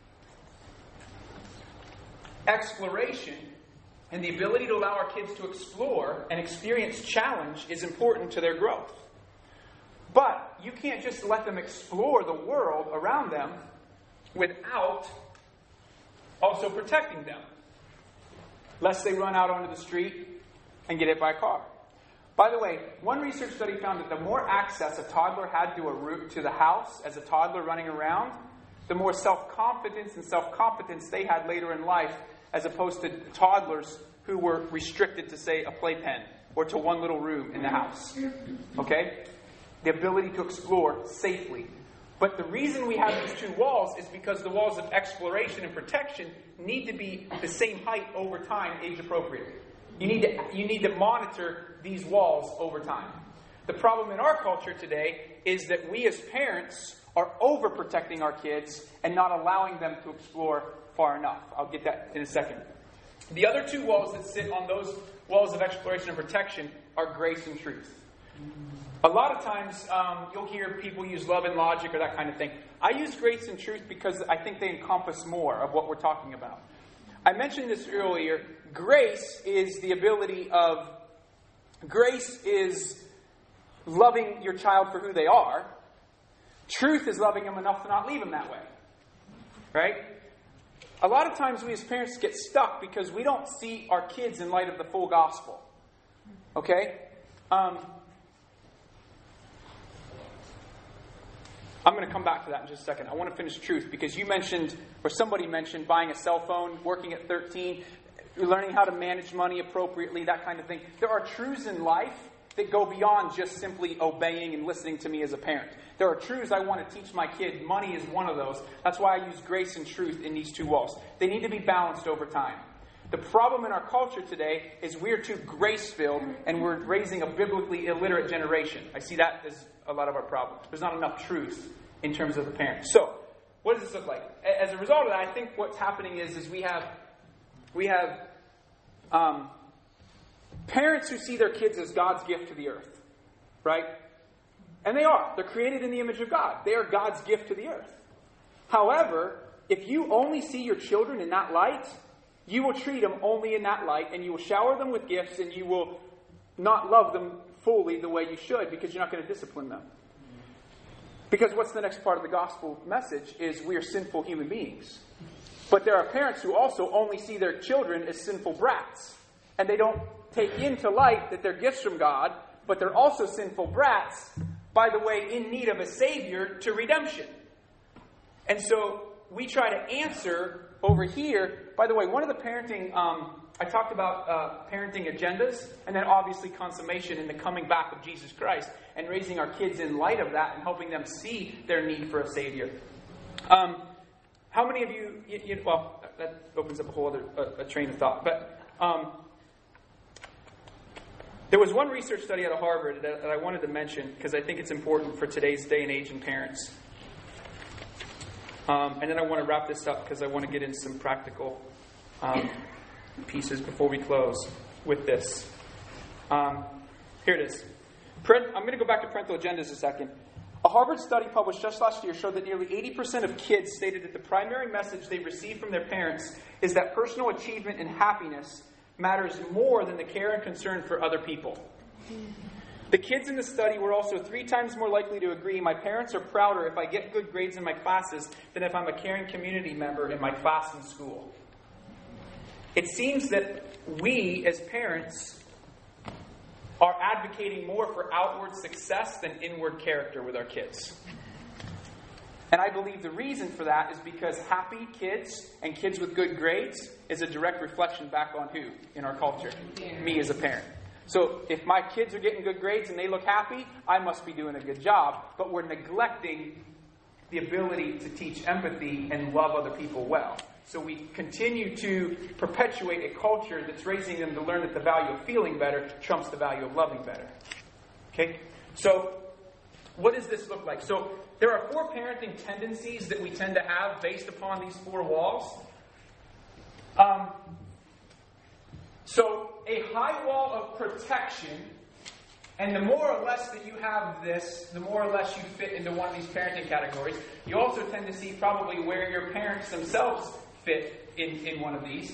exploration and the ability to allow our kids to explore and experience challenge is important to their growth. But you can't just let them explore the world around them without also protecting them, lest they run out onto the street and get hit by a car. By the way, one research study found that the more access a toddler had to a route to the house as a toddler running around, the more self-confidence and self-competence they had later in life, as opposed to toddlers who were restricted to, say, a playpen or to one little room in the house. Okay? The ability to explore safely. But the reason we have these two walls is because the walls of exploration and protection need to be the same height over time, age appropriate. You need to, you need to monitor these walls over time. The problem in our culture today is that we as parents are overprotecting our kids and not allowing them to explore far enough. I'll get that in a second. The other two walls that sit on those walls of exploration and protection are grace and truth. A lot of times um, you'll hear people use love and logic or that kind of thing. I use grace and truth because I think they encompass more of what we're talking about. I mentioned this earlier. Grace is the ability of, grace is loving your child for who they are. Truth is loving them enough to not leave them that way. Right? A lot of times we as parents get stuck because we don't see our kids in light of the full gospel. Okay? Um, I'm going to come back to that in just a second. I want to finish truth because you mentioned, or somebody mentioned, buying a cell phone, working at thirteen, learning how to manage money appropriately, that kind of thing. There are truths in life that go beyond just simply obeying and listening to me as a parent. There are truths I want to teach my kid. Money is one of those. That's why I use grace and truth in these two walls. They need to be balanced over time. The problem in our culture today is we're too grace-filled and we're raising a biblically illiterate generation. I see that as a lot of our problem. There's not enough truth in terms of the parent. So, what does this look like? As a result of that, I think what's happening is, is we have we have um, parents who see their kids as God's gift to the earth, right? And they are. They're created in the image of God. They are God's gift to the earth. However, if you only see your children in that light, you will treat them only in that light, and you will shower them with gifts, and you will not love them fully the way you should, because you're not going to discipline them. Because what's the next part of the gospel message is we are sinful human beings. But there are parents who also only see their children as sinful brats. And they don't take into light that they're gifts from God, but they're also sinful brats, by the way, in need of a Savior to redemption. And so we try to answer over here. By the way, one of the parenting, um, I talked about uh, parenting agendas, and then obviously consummation in the coming back of Jesus Christ, and raising our kids in light of that and helping them see their need for a Savior. Um, how many of you, you, you, well, that opens up a whole other a, a train of thought, but um, there was one research study out of Harvard that, that I wanted to mention because I think it's important for today's day and age in parents. Um, and then I want to wrap this up because I want to get into some practical um, pieces before we close with this. Um, here it is. I'm going to go back to parental agendas a second. A Harvard study published just last year showed that nearly eighty percent of kids stated that the primary message they receive from their parents is that personal achievement and happiness matters more than the care and concern for other people. The kids in the study were also three times more likely to agree, my parents are prouder if I get good grades in my classes than if I'm a caring community member in my class in school. It seems that we, as parents, are advocating more for outward success than inward character with our kids. And I believe the reason for that is because happy kids and kids with good grades is a direct reflection back on who in our culture? Me as a parent. So if my kids are getting good grades and they look happy, I must be doing a good job. But we're neglecting the ability to teach empathy and love other people well. So we continue to perpetuate a culture that's raising them to learn that the value of feeling better trumps the value of loving better. Okay? So what does this look like? So there are four parenting tendencies that we tend to have based upon these four walls. Um, so a high wall of protection, and the more or less that you have this, the more or less you fit into one of these parenting categories. You also tend to see probably where your parents themselves fit in, in one of these.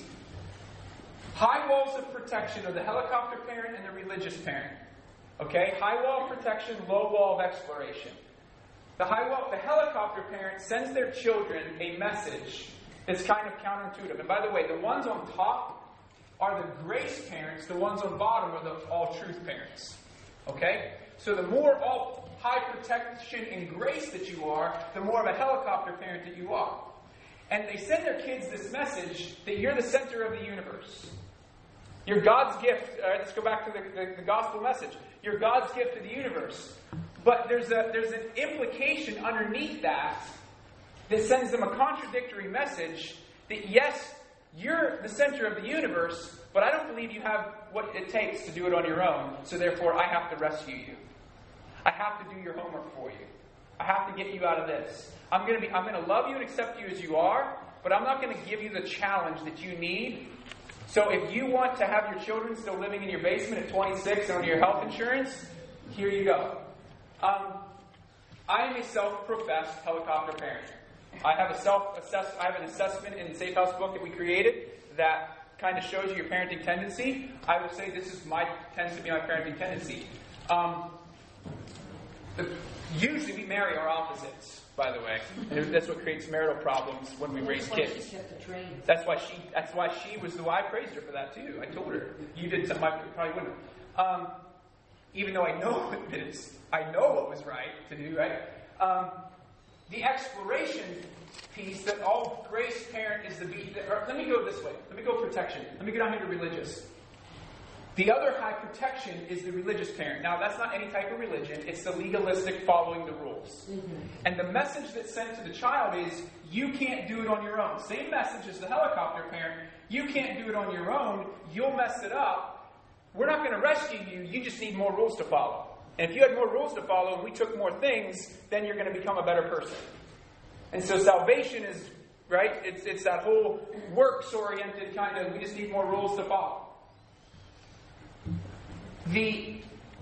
High walls of protection are the helicopter parent and the religious parent. Okay? High wall of protection, low wall of exploration. The high wall, the helicopter parent sends their children a message that's kind of counterintuitive. And by the way, the ones on top are the grace parents. The ones on bottom are the all truth parents. Okay? So the more all high protection and grace that you are, the more of a helicopter parent that you are. And they send their kids this message that you're the center of the universe. You're God's gift. All right, let's go back to the, the, the gospel message. You're God's gift to the universe. But there's a there's an implication underneath that that sends them a contradictory message that yes, you're the center of the universe, but I don't believe you have what it takes to do it on your own, so therefore I have to rescue you. I have to do your homework for you. I have to get you out of this. I'm going to be I'm going to love you and accept you as you are, but I'm not going to give you the challenge that you need. So if you want to have your children still living in your basement at twenty-six on your health insurance, here you go. Um, I am a self-professed helicopter parent. I have a self-assess. I have an assessment in the Safe House book that we created that kind of shows you your parenting tendency. I will say this is my tends to be my parenting tendency. Um, the, usually we marry our opposites, by the way. And that's what creates marital problems when we raise kids. That's why she. That's why she was the. I praised her for that too. I told her you did something I probably wouldn't. Um, even though I know that it's, I know what was right to do. Right. Um, the exploration piece that all grace parent is the beat. Let me go this way. Let me go protection. Let me go down here to religious. The other high protection is the religious parent. Now, that's not any type of religion. It's the legalistic following the rules. Mm-hmm. And the message that's sent to the child is, you can't do it on your own. Same message as the helicopter parent. You can't do it on your own. You'll mess it up. We're not going to rescue you. You just need more rules to follow. And if you had more rules to follow and we took more things, then you're going to become a better person. And so salvation is, right, it's, it's that whole works-oriented kind of, we just need more rules to follow. The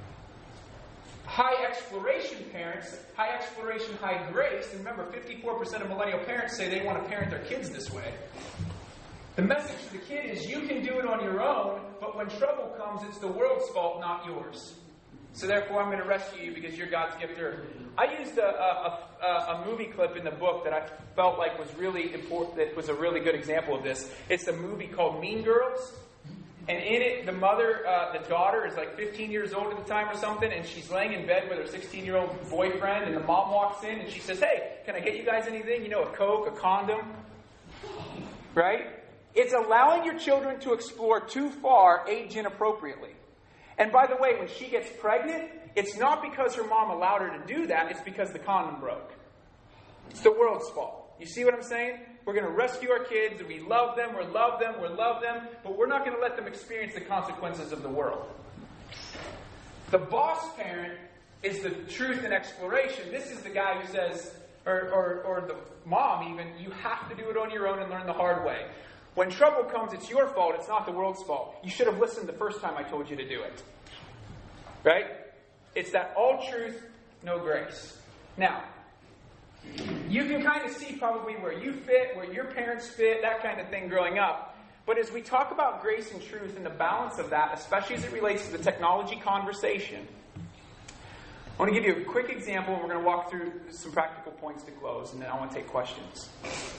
high exploration parents, high exploration, high grace, and remember, fifty-four percent of millennial parents say they want to parent their kids this way. The message to the kid is, you can do it on your own, but when trouble comes, it's the world's fault, not yours. So therefore, I'm going to rescue you because you're God's gift. I used a, a, a, a movie clip in the book that I felt like was really important, that was a really good example of this. It's a movie called Mean Girls. And in it, the mother, uh, the daughter is like fifteen years old at the time or something, and she's laying in bed with her sixteen-year-old boyfriend, and the mom walks in, and she says, hey, can I get you guys anything? You know, a Coke, a condom? Right? It's allowing your children to explore too far, age inappropriately. And by the way, when she gets pregnant, it's not because her mom allowed her to do that, it's because the condom broke. It's the world's fault. You see what I'm saying? We're going to rescue our kids, we love them, we love them, we love them, but we're not going to let them experience the consequences of the world. The boss parent is the truth and exploration. This is the guy who says, or, or, or the mom even, you have to do it on your own and learn the hard way. When trouble comes, it's your fault, it's not the world's fault. You should have listened the first time I told you to do it. Right? It's that all truth, no grace. Now, you can kind of see probably where you fit, where your parents fit, that kind of thing growing up. But as we talk about grace and truth and the balance of that, especially as it relates to the technology conversation, I want to give you a quick example, and we're going to walk through some practical points to close, and then I want to take questions.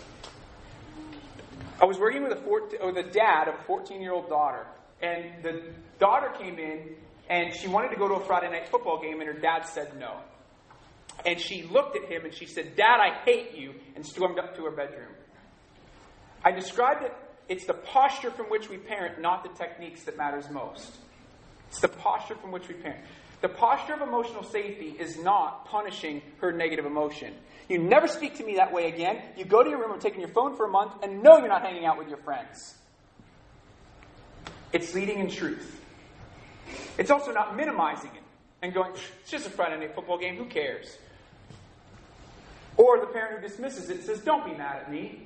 I was working with a fourteen, or the dad of a fourteen-year-old daughter, and the daughter came in, and she wanted to go to a Friday night football game, and her dad said no. And she looked at him and she said, Dad, I hate you, and stormed up to her bedroom. I described it, it's the posture from which we parent, not the techniques that matters most. It's the posture from which we parent. The posture of emotional safety is not punishing her negative emotion. You never speak to me that way again. You go to your room or taking your phone for a month and know you're not hanging out with your friends. It's leading in truth. It's also not minimizing it and going, it's just a Friday night football game, who cares? Or the parent who dismisses it says, don't be mad at me.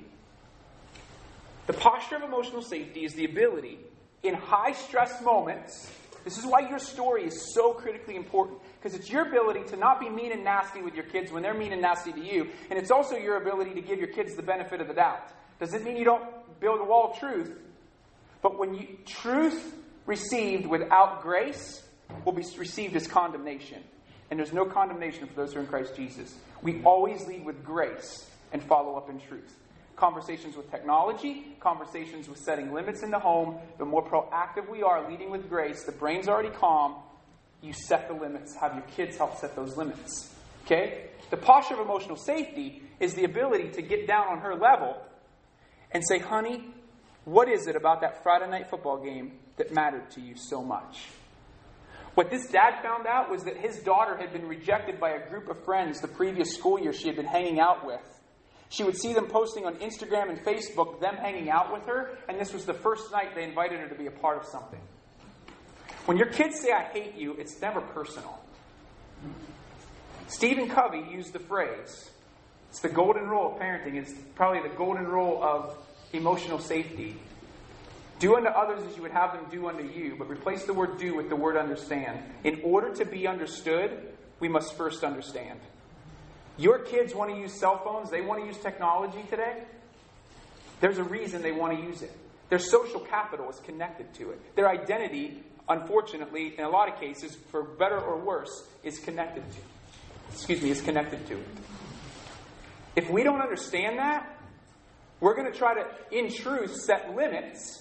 The posture of emotional safety is the ability in high stress moments. This is why your story is so critically important. Because it's your ability to not be mean and nasty with your kids when they're mean and nasty to you. And it's also your ability to give your kids the benefit of the doubt. Doesn't mean you don't build a wall of truth. But when you, truth received without grace will be received as condemnation. And there's no condemnation for those who are in Christ Jesus. We always lead with grace and follow up in truth. Conversations with technology, conversations with setting limits in the home, the more proactive we are leading with grace, the brain's already calm, you set the limits, have your kids help set those limits. Okay? The posture of emotional safety is the ability to get down on her level and say, honey, what is it about that Friday night football game that mattered to you so much? What this dad found out was that his daughter had been rejected by a group of friends the previous school year she had been hanging out with. She would see them posting on Instagram and Facebook, them hanging out with her, and this was the first night they invited her to be a part of something. When your kids say, I hate you, it's never personal. Stephen Covey used the phrase, it's the golden rule of parenting, it's probably the golden rule of emotional safety. Do unto others as you would have them do unto you, but replace the word do with the word understand. In order to be understood, we must first understand. Your kids want to use cell phones, they want to use technology today. There's a reason they want to use it. Their social capital is connected to it. Their identity, unfortunately, in a lot of cases, for better or worse, is connected to excuse me, is connected to it. If we don't understand that, we're going to try to, in truth, set limits.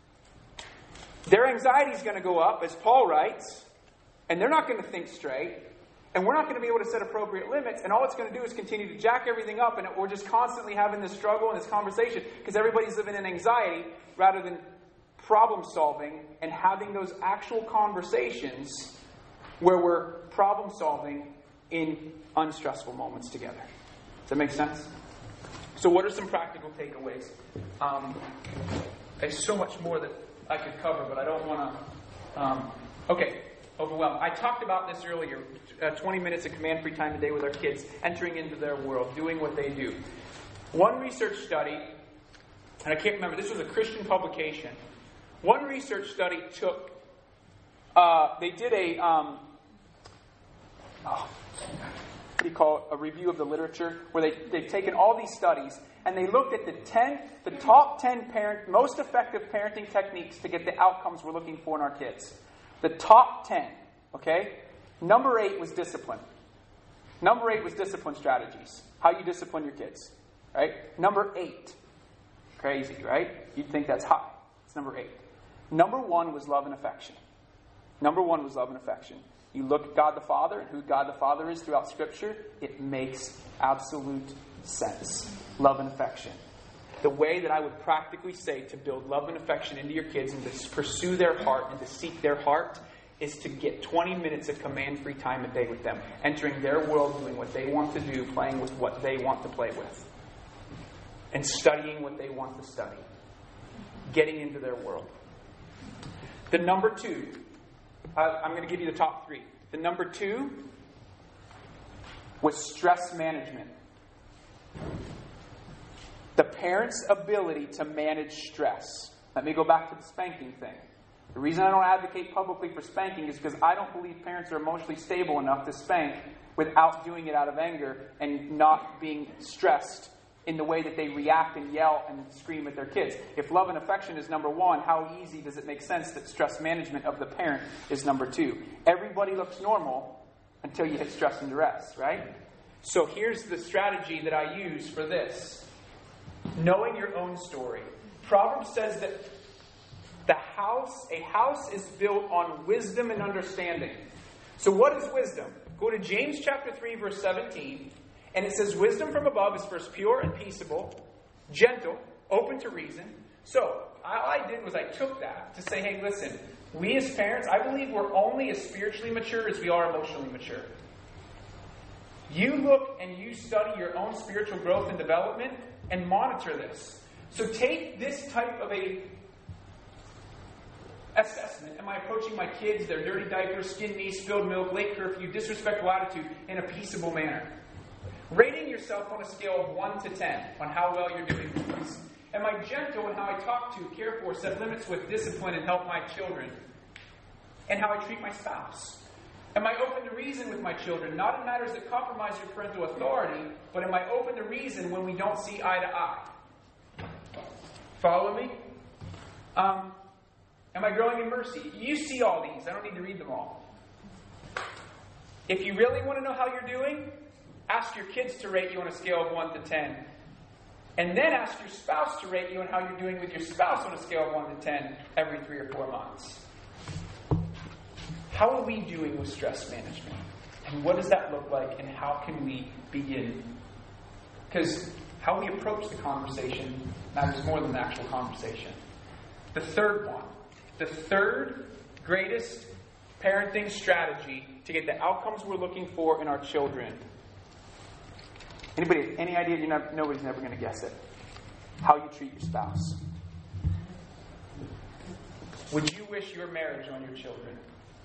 Their anxiety is going to go up, as Paul writes, and they're not going to think straight, and we're not going to be able to set appropriate limits, and all it's going to do is continue to jack everything up, and we're just constantly having this struggle and this conversation, because everybody's living in anxiety rather than problem solving and having those actual conversations where we're problem solving in unstressful moments together. Does that make sense? So what are some practical takeaways? Um, there's so much more that I could cover, but I don't want to... Um, okay, overwhelmed. I talked about this earlier. Uh, twenty minutes of command-free time a day with our kids, entering into their world, doing what they do. One research study, and I can't remember, this was a Christian publication. One research study took... Uh, they did a... Um, oh, what do you call it? A review of the literature, where they, they've taken all these studies and they looked at the ten, the top ten parent, most effective parenting techniques to get the outcomes we're looking for in our kids. The top ten, okay? Number eight was discipline. Number eight was discipline strategies. How you discipline your kids, right? Number eight. Crazy, right? You'd think that's high. It's number eight. Number one was love and affection. Number one was love and affection. You look at God the Father and who God the Father is throughout Scripture, it makes absolute sense. Love and affection. The way that I would practically say to build love and affection into your kids and to pursue their heart and to seek their heart is to get twenty minutes of command-free time a day with them, entering their world, doing what they want to do, playing with what they want to play with, and studying what they want to study, getting into their world. The number two, uh, I'm going to give you the top three. The number two was stress management. The parent's ability to manage stress. Let me go back to the spanking thing. The reason I don't advocate publicly for spanking is because I don't believe parents are emotionally stable enough to spank without doing it out of anger and not being stressed in the way that they react and yell and scream at their kids. If love and affection is number one, how easy does it make sense that stress management of the parent is number two? Everybody looks normal until you hit stress and duress, right? So here's the strategy that I use for this. Knowing your own story. Proverbs says that the house, a house is built on wisdom and understanding. So what is wisdom? Go to James chapter three, verse seventeen. And it says, wisdom from above is first pure and peaceable, gentle, open to reason. So, all I did was I took that to say, hey, listen, we as parents, I believe we're only as spiritually mature as we are emotionally mature. You look and you study your own spiritual growth and development and monitor this. So take this type of a assessment. Am I approaching my kids, their dirty diapers, skin knees, spilled milk, late curfew, disrespectful attitude in a peaceable manner? Rating yourself on a scale of one to ten on how well you're doing with this. Am I gentle in how I talk to, care for, set limits with, discipline, and help my children? And how I treat my spouse? Am I open to reason with my children, not in matters that compromise your parental authority, but am I open to reason when we don't see eye to eye? Follow me? Um, am I growing in mercy? You see all these. I don't need to read them all. If you really want to know how you're doing, ask your kids to rate you on a scale of one to ten. And then ask your spouse to rate you on how you're doing with your spouse on a scale of one to ten every three or four months. How are we doing with stress management? And what does that look like? And how can we begin? Because how we approach the conversation matters more than the actual conversation. The third one. The third greatest parenting strategy to get the outcomes we're looking for in our children. Anybody, any idea? You're not, nobody's never going to guess it. How you treat your spouse. Would you wish your marriage on your children?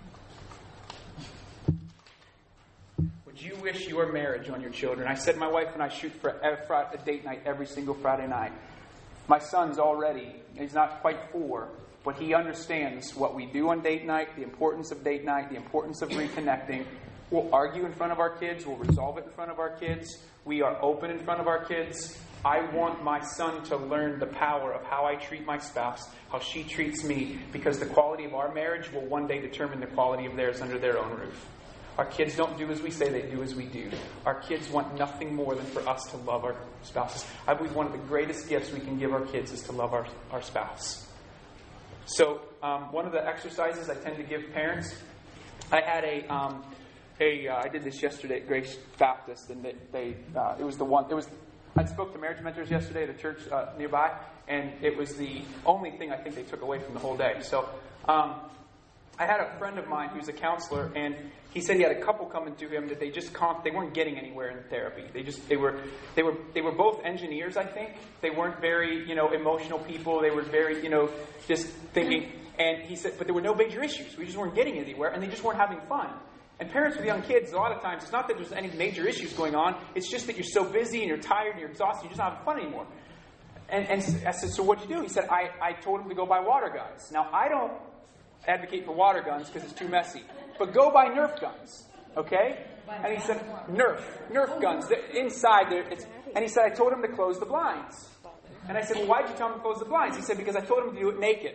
Would you wish your marriage on your children? I said my wife and I shoot for a date night every single Friday night. My son's already, he's not quite four, but he understands what we do on date night, the importance of date night, the importance of reconnecting. We'll argue in front of our kids. We'll resolve it in front of our kids. We are open in front of our kids. I want my son to learn the power of how I treat my spouse, how she treats me, because the quality of our marriage will one day determine the quality of theirs under their own roof. Our kids don't do as we say, they do as we do. Our kids want nothing more than for us to love our spouses. I believe one of the greatest gifts we can give our kids is to love our, our spouse. So um, one of the exercises I tend to give parents, I had a... Um, Hey, uh, I did this yesterday at Grace Baptist, and they, they uh, it was the one. It was I spoke to marriage mentors yesterday at a church uh, nearby, and it was the only thing I think they took away from the whole day. So um, I had a friend of mine who's a counselor, and he said he had a couple coming to him that they just can't, they weren't getting anywhere in therapy. They just they were they were they were both engineers, I think. They weren't very you know emotional people. They were very you know just thinking. And he said, but there were no major issues. We just weren't getting anywhere, and they just weren't having fun. And parents with young kids, a lot of times, it's not that there's any major issues going on. It's just that you're so busy and you're tired and you're exhausted. You're just not having fun anymore. And, and I said, so what'd you do? He said, I, I told him to go buy water guns. Now, I don't advocate for water guns because it's too messy. But go buy Nerf guns, okay? And he said, Nerf, Nerf guns. They're inside there. It's, and he said, I told him to close the blinds. And I said, well, why'd you tell him to close the blinds? He said, because I told him to do it naked.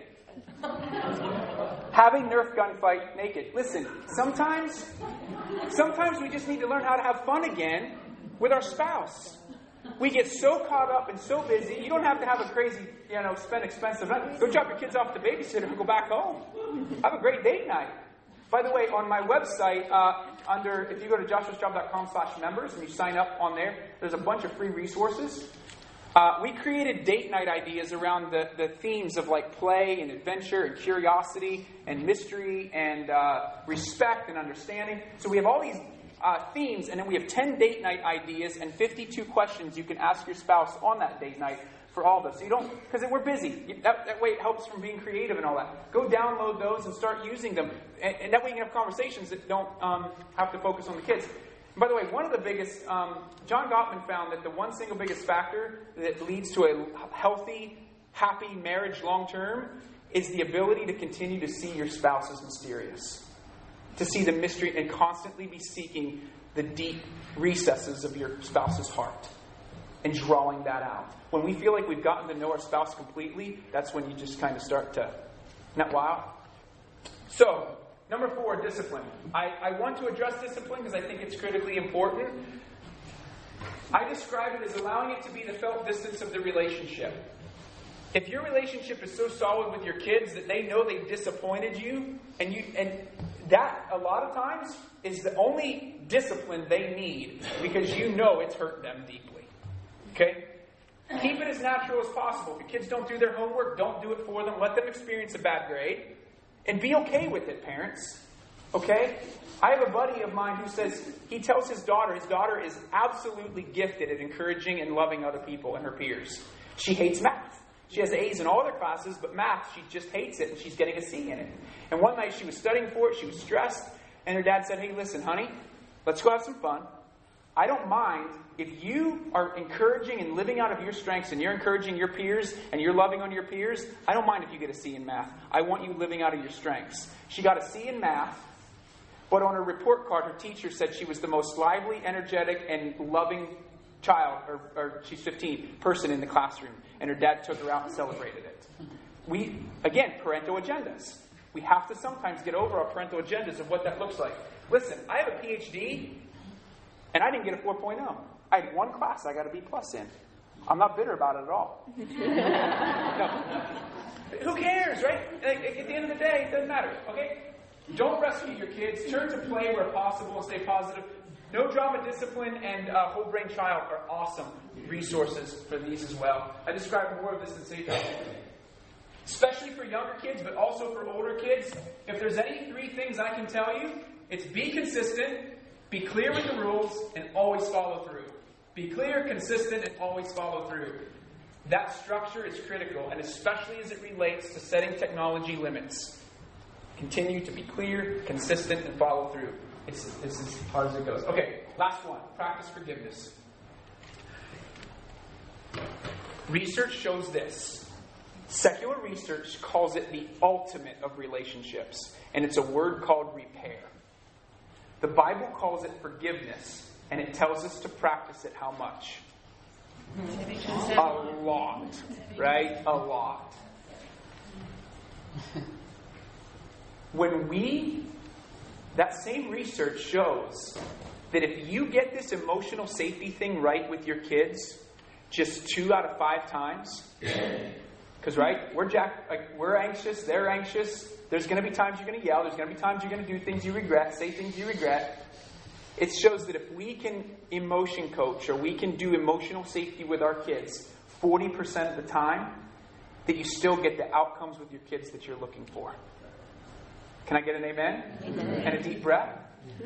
Having Nerf gun fight naked. Listen, sometimes, sometimes we just need to learn how to have fun again with our spouse. We get so caught up and so busy. You don't have to have a crazy, you know, spend expensive night. Go drop your kids off at the babysitter and go back home. Have a great date night. By the way, on my website, uh, under if you go to joshuastraub.com slash members and you sign up on there, there's a bunch of free resources. Uh, we created date night ideas around the, the themes of like play and adventure and curiosity and mystery and uh, respect and understanding. So we have all these uh, themes, and then we have ten date night ideas and fifty-two questions you can ask your spouse on that date night for all of us. So you don't, because we're busy. You, that, that way it helps from being creative and all that. Go download those and start using them. And, and that way you can have conversations that don't um, have to focus on the kids. By the way, one of the biggest, um, John Gottman found that the one single biggest factor that leads to a healthy, happy marriage long term is the ability to continue to see your spouse as mysterious. To see the mystery and constantly be seeking the deep recesses of your spouse's heart and drawing that out. When we feel like we've gotten to know our spouse completely, that's when you just kind of start to, not wow. So, number four, discipline. I, I want to address discipline because I think it's critically important. I describe it as allowing it to be the felt distance of the relationship. If your relationship is so solid with your kids that they know they disappointed you, and you and that a lot of times is the only discipline they need because you know it's hurt them deeply. Okay? Keep it as natural as possible. If your kids don't do their homework, don't do it for them. Let them experience a bad grade. And be okay with it, parents. Okay? I have a buddy of mine who says, he tells his daughter, his daughter is absolutely gifted at encouraging and loving other people and her peers. She hates math. She has A's in all other classes, but math, she just hates it, and she's getting a C in it. And one night she was studying for it, she was stressed, and her dad said, hey, listen, honey, let's go have some fun. I don't mind if you are encouraging and living out of your strengths and you're encouraging your peers and you're loving on your peers, I don't mind if you get a C in math. I want you living out of your strengths. She got a C in math, but on her report card, her teacher said she was the most lively, energetic, and loving child, or, or she's fifteen, person in the classroom. And her dad took her out and celebrated it. We, again, parental agendas. We have to sometimes get over our parental agendas of what that looks like. Listen, I have a P H D, and I didn't get a four point oh. I had one class I got a B plus in. I'm not bitter about it at all. No. Who cares, right? Like, at the end of the day, it doesn't matter, okay? Don't rescue your kids. Turn to play where possible and stay positive. No Drama Discipline and uh, Whole Brain Child are awesome resources for these as well. I describe more of this in Safe House. Especially for younger kids, but also for older kids. If there's any three things I can tell you, it's be consistent, be clear with the rules, and always follow through. Be clear, consistent, and always follow through. That structure is critical, and especially as it relates to setting technology limits. Continue to be clear, consistent, and follow through. It's, it's as hard as it goes. Okay, last one. Practice forgiveness. Research shows this. Secular research calls it the ultimate of relationships, and it's a word called repair. The Bible calls it forgiveness, and it tells us to practice it how much? A lot, right? A lot. When we, that same research shows that if you get this emotional safety thing right with your kids, just two out of five times, because right, we're jack, like we're anxious, they're anxious. There's going to be times you're going to yell. There's going to be times you're going to do things you regret, say things you regret. It shows that if we can emotion coach or we can do emotional safety with our kids forty percent of the time, that you still get the outcomes with your kids that you're looking for. Can I get an amen? Amen. And a deep breath?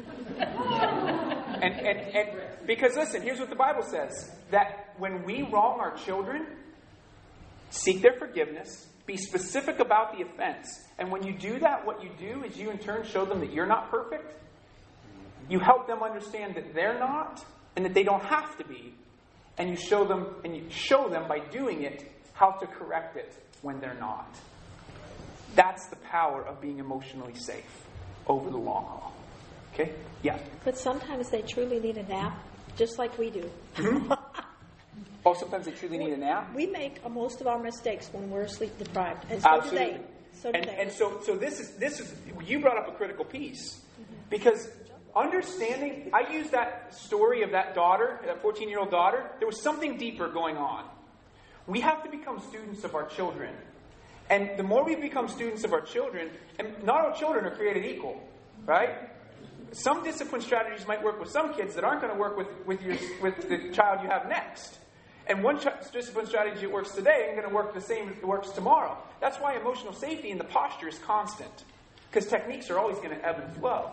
and, and, and because listen, here's what the Bible says. That when we wrong our children, seek their forgiveness, be specific about the offense. And when you do that, what you do is you in turn show them that you're not perfect. You help them understand that they're not and that they don't have to be. And you show them, and you show them by doing it how to correct it when they're not. That's the power of being emotionally safe over the long haul. Okay? Yeah. But sometimes they truly need a nap, just like we do. Mm-hmm. Oh, sometimes they truly need a nap? We make most of our mistakes when we're sleep deprived. And so Absolutely. do they. So do and, they. And so, so this is this is you brought up a critical piece. Because understanding, I use that story of that daughter, that fourteen-year-old daughter, there was something deeper going on. We have to become students of our children. And the more we become students of our children, and not all children are created equal, right? Some discipline strategies might work with some kids that aren't going to work with, with, your, with the child you have next. And one ch- discipline strategy that works today isn't going to work the same as it works tomorrow. That's why emotional safety in the posture is constant. Because techniques are always going to ebb and flow.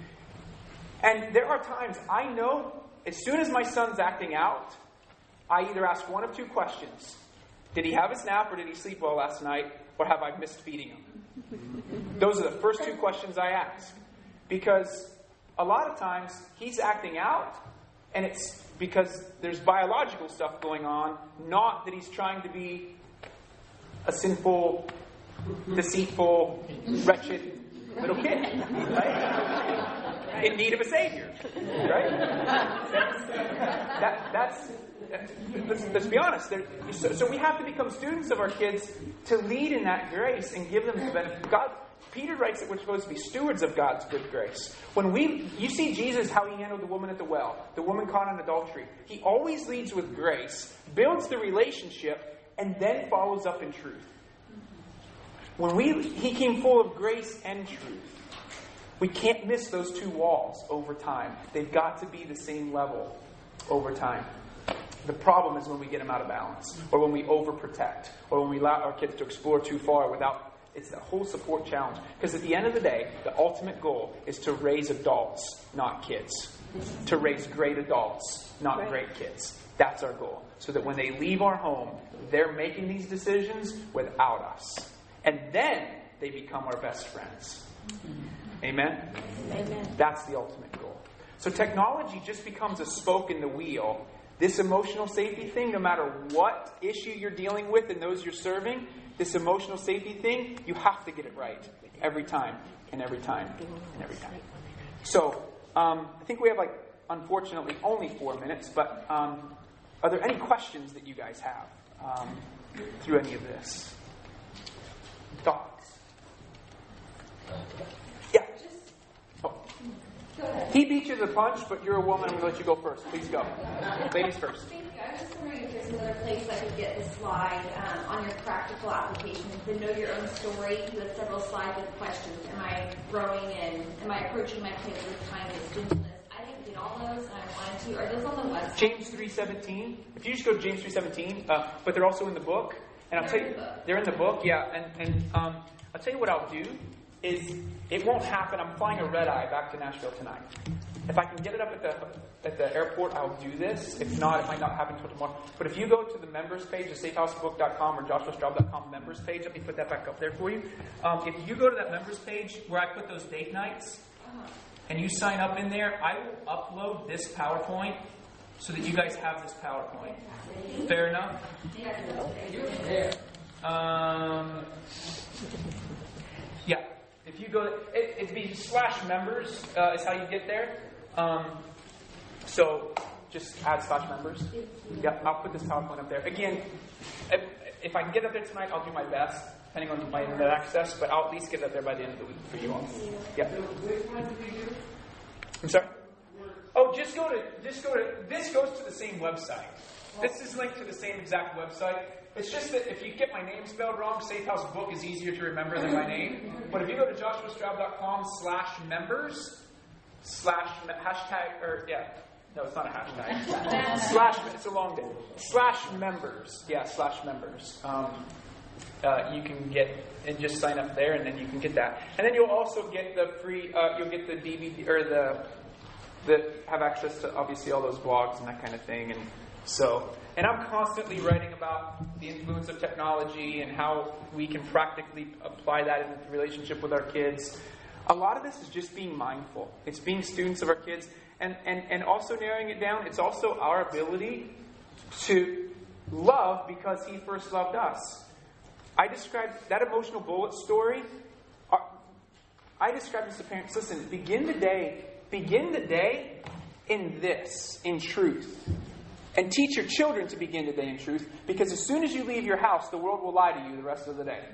And there are times I know as soon as my son's acting out, I either ask one of two questions. Did he have his nap or did he sleep well last night? Or have I missed feeding him? Those are the first two questions I ask. Because a lot of times he's acting out and it's because there's biological stuff going on, not that he's trying to be a sinful, deceitful, wretched little kid. Right? In need of a savior. Right? That, that's... Let's, let's be honest. So, so we have to become students of our kids to lead in that grace and give them the benefit. God, Peter writes that we're supposed to be stewards of God's good grace. When we, you see Jesus, how he handled the woman at the well, the woman caught in adultery. He always leads with grace, builds the relationship, and then follows up in truth. When we, he came full of grace and truth. We can't miss those two walls over time. They've got to be the same level over time. The problem is when we get them out of balance, or when we overprotect, or when we allow our kids to explore too far without, it's the whole support challenge. Because at the end of the day, the ultimate goal is to raise adults, not kids. To raise great adults, not right. great kids. That's our goal. So that when they leave our home, they're making these decisions without us. And then they become our best friends. Amen? Amen. That's the ultimate goal. So technology just becomes a spoke in the wheel. This emotional safety thing, no matter what issue you're dealing with and those you're serving, this emotional safety thing, you have to get it right every time and every time and every time. So, um, I think we have, like, unfortunately, only four minutes, but um, are there any questions that you guys have um, through any of this? Thoughts? Yeah. Oh. He beat you to the punch, but you're a woman. I'm going to let you go first. Please go. Ladies first. Thank you. I was just wondering if there's another place I could get the slide um, on your practical application. The Know Your Own Story with several slides with questions. Am I growing in? Am I approaching my kids with kindness, gentleness? I didn't get all those, and I wanted to. Are those on the website? James three seventeen. If you just go to James three seventeen, uh, but they're also in the book. And I'll they're tell you, in the book. They're in the book, yeah. And, and um, I'll tell you what I'll do is it won't happen. I'm flying a red eye back to Nashville tonight. If I can get it up at the at the airport, I'll do this. If not, it might not happen until tomorrow. But if you go to the members page, the safe house book dot com or joshua straub dot com members page, let me put that back up there for you. Um, if you go to that members page where I put those date nights, and you sign up in there, I will upload this PowerPoint so that you guys have this PowerPoint. Fair enough? Um, yeah. If you go, it, it'd be slash members uh, is how you get there. Um, so just add slash members. Yep, I'll put this PowerPoint up there. Again, if, if I can get up there tonight, I'll do my best, depending on my internet access, but I'll at least get up there by the end of the week for you all. Yeah. I'm sorry? Oh, just go to, just go to, this goes to the same website. This is linked to the same exact website. It's just that if you get my name spelled wrong, Safe House Book is easier to remember than my name. But if you go to joshua straub dot com slash members, slash hashtag or yeah. No, it's not a hashtag. slash, it's a long day. Slash members. Yeah, slash members. Um, uh, you can get, and just sign up there, and then you can get that. And then you'll also get the free, uh, you'll get the D V D, or the, the, have access to obviously all those blogs and that kind of thing. And so, and I'm constantly writing about the influence of technology and how we can practically apply that in relationship with our kids. A lot of this is just being mindful. It's being students of our kids. And, and, and also narrowing it down, it's also our ability to love because He first loved us. I described that emotional bullet story. I described this to parents. Listen, begin the day, begin the day in this, in truth. And teach your children to begin the day in truth, because as soon as you leave your house, the world will lie to you the rest of the day.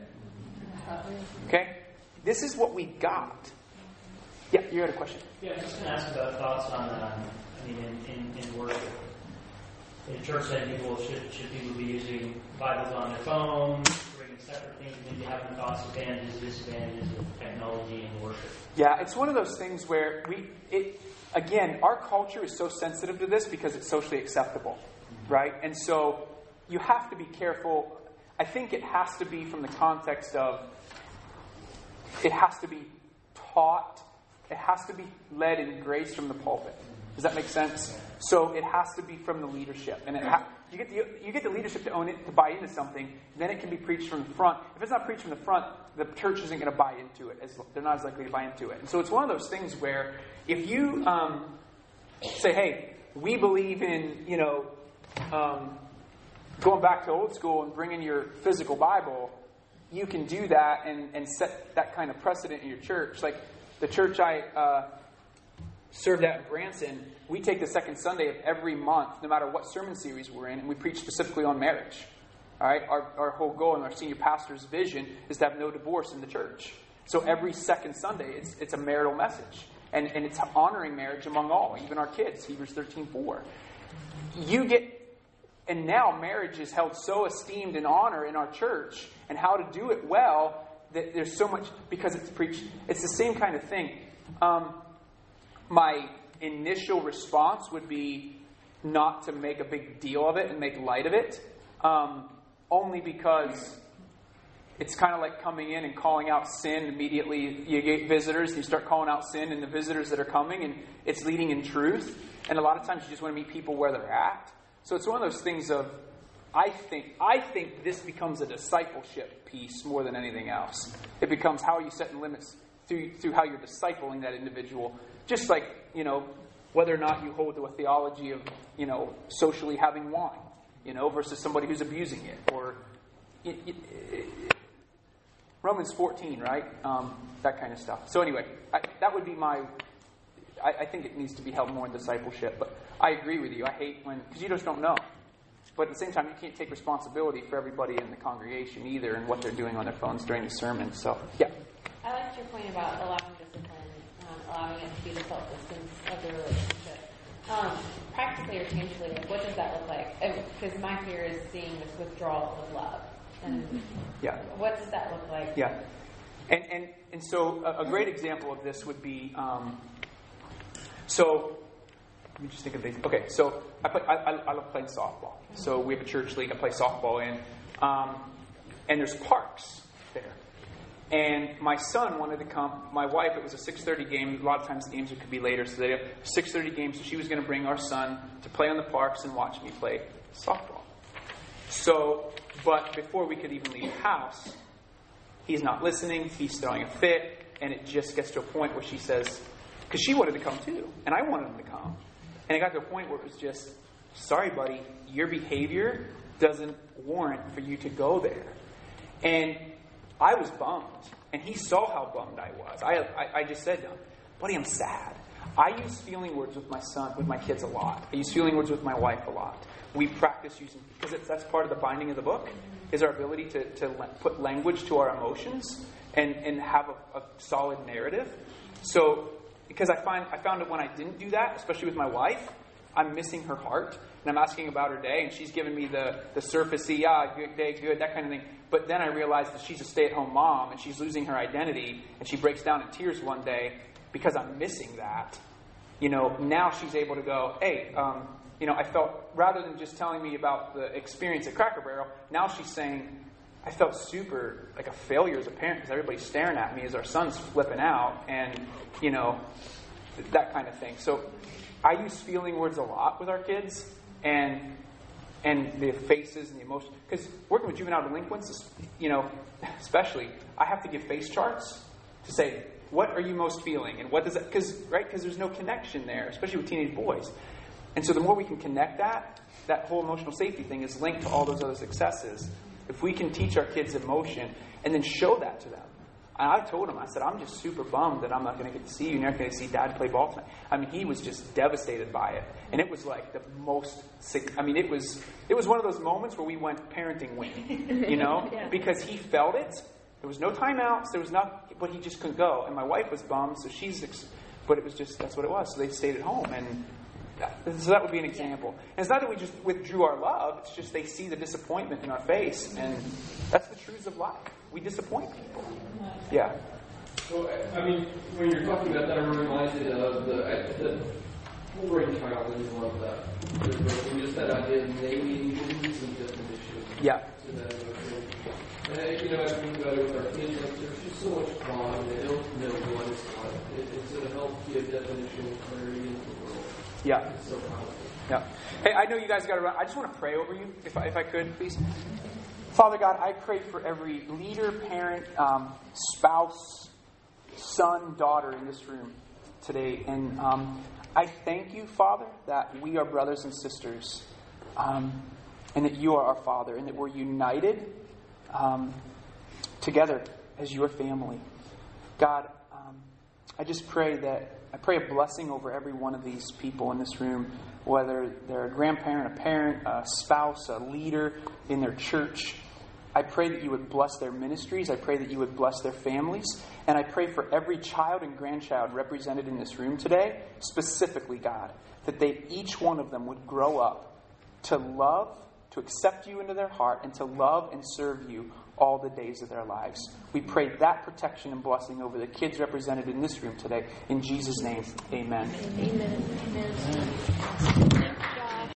Okay? This is what we got. Yeah, you had a question. Yeah, I'm just going to ask about thoughts on, um, I mean, in, in, in worship. In church setting, people should should people be using Bibles on their phones, bringing separate things, maybe having thoughts, advantages, disadvantages of technology in worship? Yeah, it's one of those things where we, it again, our culture is so sensitive to this because it's socially acceptable, right? And so you have to be careful. I think it has to be from the context of, it has to be taught. It has to be led in grace from the pulpit. Does that make sense? So it has to be from the leadership, and it ha- you get the you get the leadership to own it, to buy into something. Then it can be preached from the front. If it's not preached from the front, the church isn't going to buy into it. As they're not as likely to buy into it. And so it's one of those things where if you um, say, "Hey, we believe in you know um, going back to old school and bringing your physical Bible," you can do that and, and set that kind of precedent in your church. Like the church I uh, served at in Branson, we take the second Sunday of every month, no matter what sermon series we're in, and we preach specifically on marriage. All right, our, our whole goal and our senior pastor's vision is to have no divorce in the church. So every second Sunday, it's it's a marital message, and and it's honoring marriage among all, even our kids. Hebrews thirteen four. You get. And now marriage is held so esteemed in honor in our church, and how to do it well, that there's so much, because it's preached. It's the same kind of thing. Um, my initial response would be not to make a big deal of it and make light of it, um, only because it's kind of like coming in and calling out sin. Immediately you get visitors, and you start calling out sin and the visitors that are coming, and it's leading in truth. And a lot of times you just want to meet people where they're at. So it's one of those things of, I think I think this becomes a discipleship piece more than anything else. It becomes how are you setting limits through through how you're discipling that individual. Just like, you know, whether or not you hold to a theology of, you know, socially having wine, you know, versus somebody who's abusing it. Or it, it, it, Romans fourteen, right? Um, that kind of stuff. So anyway, I, that would be my... I, I think it needs to be held more in discipleship, but I agree with you. I hate when, because you just don't know. But at the same time, you can't take responsibility for everybody in the congregation either and what they're doing on their phones during the sermon. So, yeah. I liked your point about allowing discipline, um, allowing it to be the self-distance of the relationship. Um, practically or tangibly, like, what does that look like? Because my fear is seeing this withdrawal of love. And yeah. What does that look like? Yeah. And and, and so a, a great example of this would be... Um, So, let me just think of these. Okay, so I, play, I, I, I love playing softball. So we have a church league I play softball in. Um, and there's parks there. And my son wanted to come. My wife, it was a six thirty game. A lot of times games could be later. So they have six thirty games. So she was going to bring our son to play on the parks and watch me play softball. So, but before we could even leave the house, he's not listening. He's throwing a fit. And it just gets to a point where she says... Because she wanted to come too, and I wanted him to come. And it got to a point where it was just, sorry, buddy, your behavior doesn't warrant for you to go there. And I was bummed, and he saw how bummed I was. I, I, I just said to him, buddy, I'm sad. I use feeling words with my son, with my kids a lot. I use feeling words with my wife a lot. We practice using, because it's, that's part of the binding of the book, is our ability to, to put language to our emotions and, and have a, a solid narrative. So... Because I find I found that when I didn't do that, especially with my wife, I'm missing her heart. And I'm asking about her day, and she's giving me the, the surfacey, yeah, good day, good, that kind of thing. But then I realized that she's a stay-at-home mom, and she's losing her identity, and she breaks down in tears one day because I'm missing that. you know, now she's able to go, hey, um, you know, I felt, rather than just telling me about the experience at Cracker Barrel, now she's saying, I felt super like a failure as a parent because everybody's staring at me as our son's flipping out and, you know, that kind of thing. So I use feeling words a lot with our kids and and the faces and the emotions. Because working with juvenile delinquents, you know, especially, I have to give face charts to say, what are you most feeling? And what does that, because, right, because there's no connection there, especially with teenage boys. And so the more we can connect that, that whole emotional safety thing is linked to all those other successes. If we can teach our kids emotion and then show that to them. And I told him, I said, I'm just super bummed that I'm not going to get to see you. You're not going to see Dad play ball tonight. I mean, he was just devastated by it. And it was like the most sick. I mean, it was it was one of those moments where we went parenting wing, you know, yeah. because he felt it. There was no timeouts. There was not, but he just couldn't go. And my wife was bummed, so she's, but it was just, that's what it was. So they stayed at home. And that, so that would be an example. And it's not that we just withdrew our love. It's just they see the disappointment in our face. And that's the truths of life. We disappoint people. Yeah. Well, I mean, when you're talking about that, I'm reminded of the, the brain child is one of that. Just that idea of naming some definition. Yeah. To that emotion. And, you know, as we go with our kids, like, there's just so much fun. They don't know what is fun. It, it's going to help give definition and clarity into the world. Yeah. It's so powerful. Yeah. Hey, I know you guys got to run. I just want to pray over you, if I, if I could, please. Father God, I pray for every leader, parent, um, spouse, son, daughter in this room today. And um, I thank you, Father, that we are brothers and sisters, um, and that you are our Father, and that we're united um, together as your family. God, um, I just pray that, I pray a blessing over every one of these people in this room, whether they're a grandparent, a parent, a spouse, a leader in their church. I pray that you would bless their ministries. I pray that you would bless their families. And I pray for every child and grandchild represented in this room today, specifically, God, that they, each one of them would grow up to love, to accept you into their heart, and to love and serve you all the days of their lives. We pray that protection and blessing over the kids represented in this room today. In Jesus' name, amen. Amen. Amen.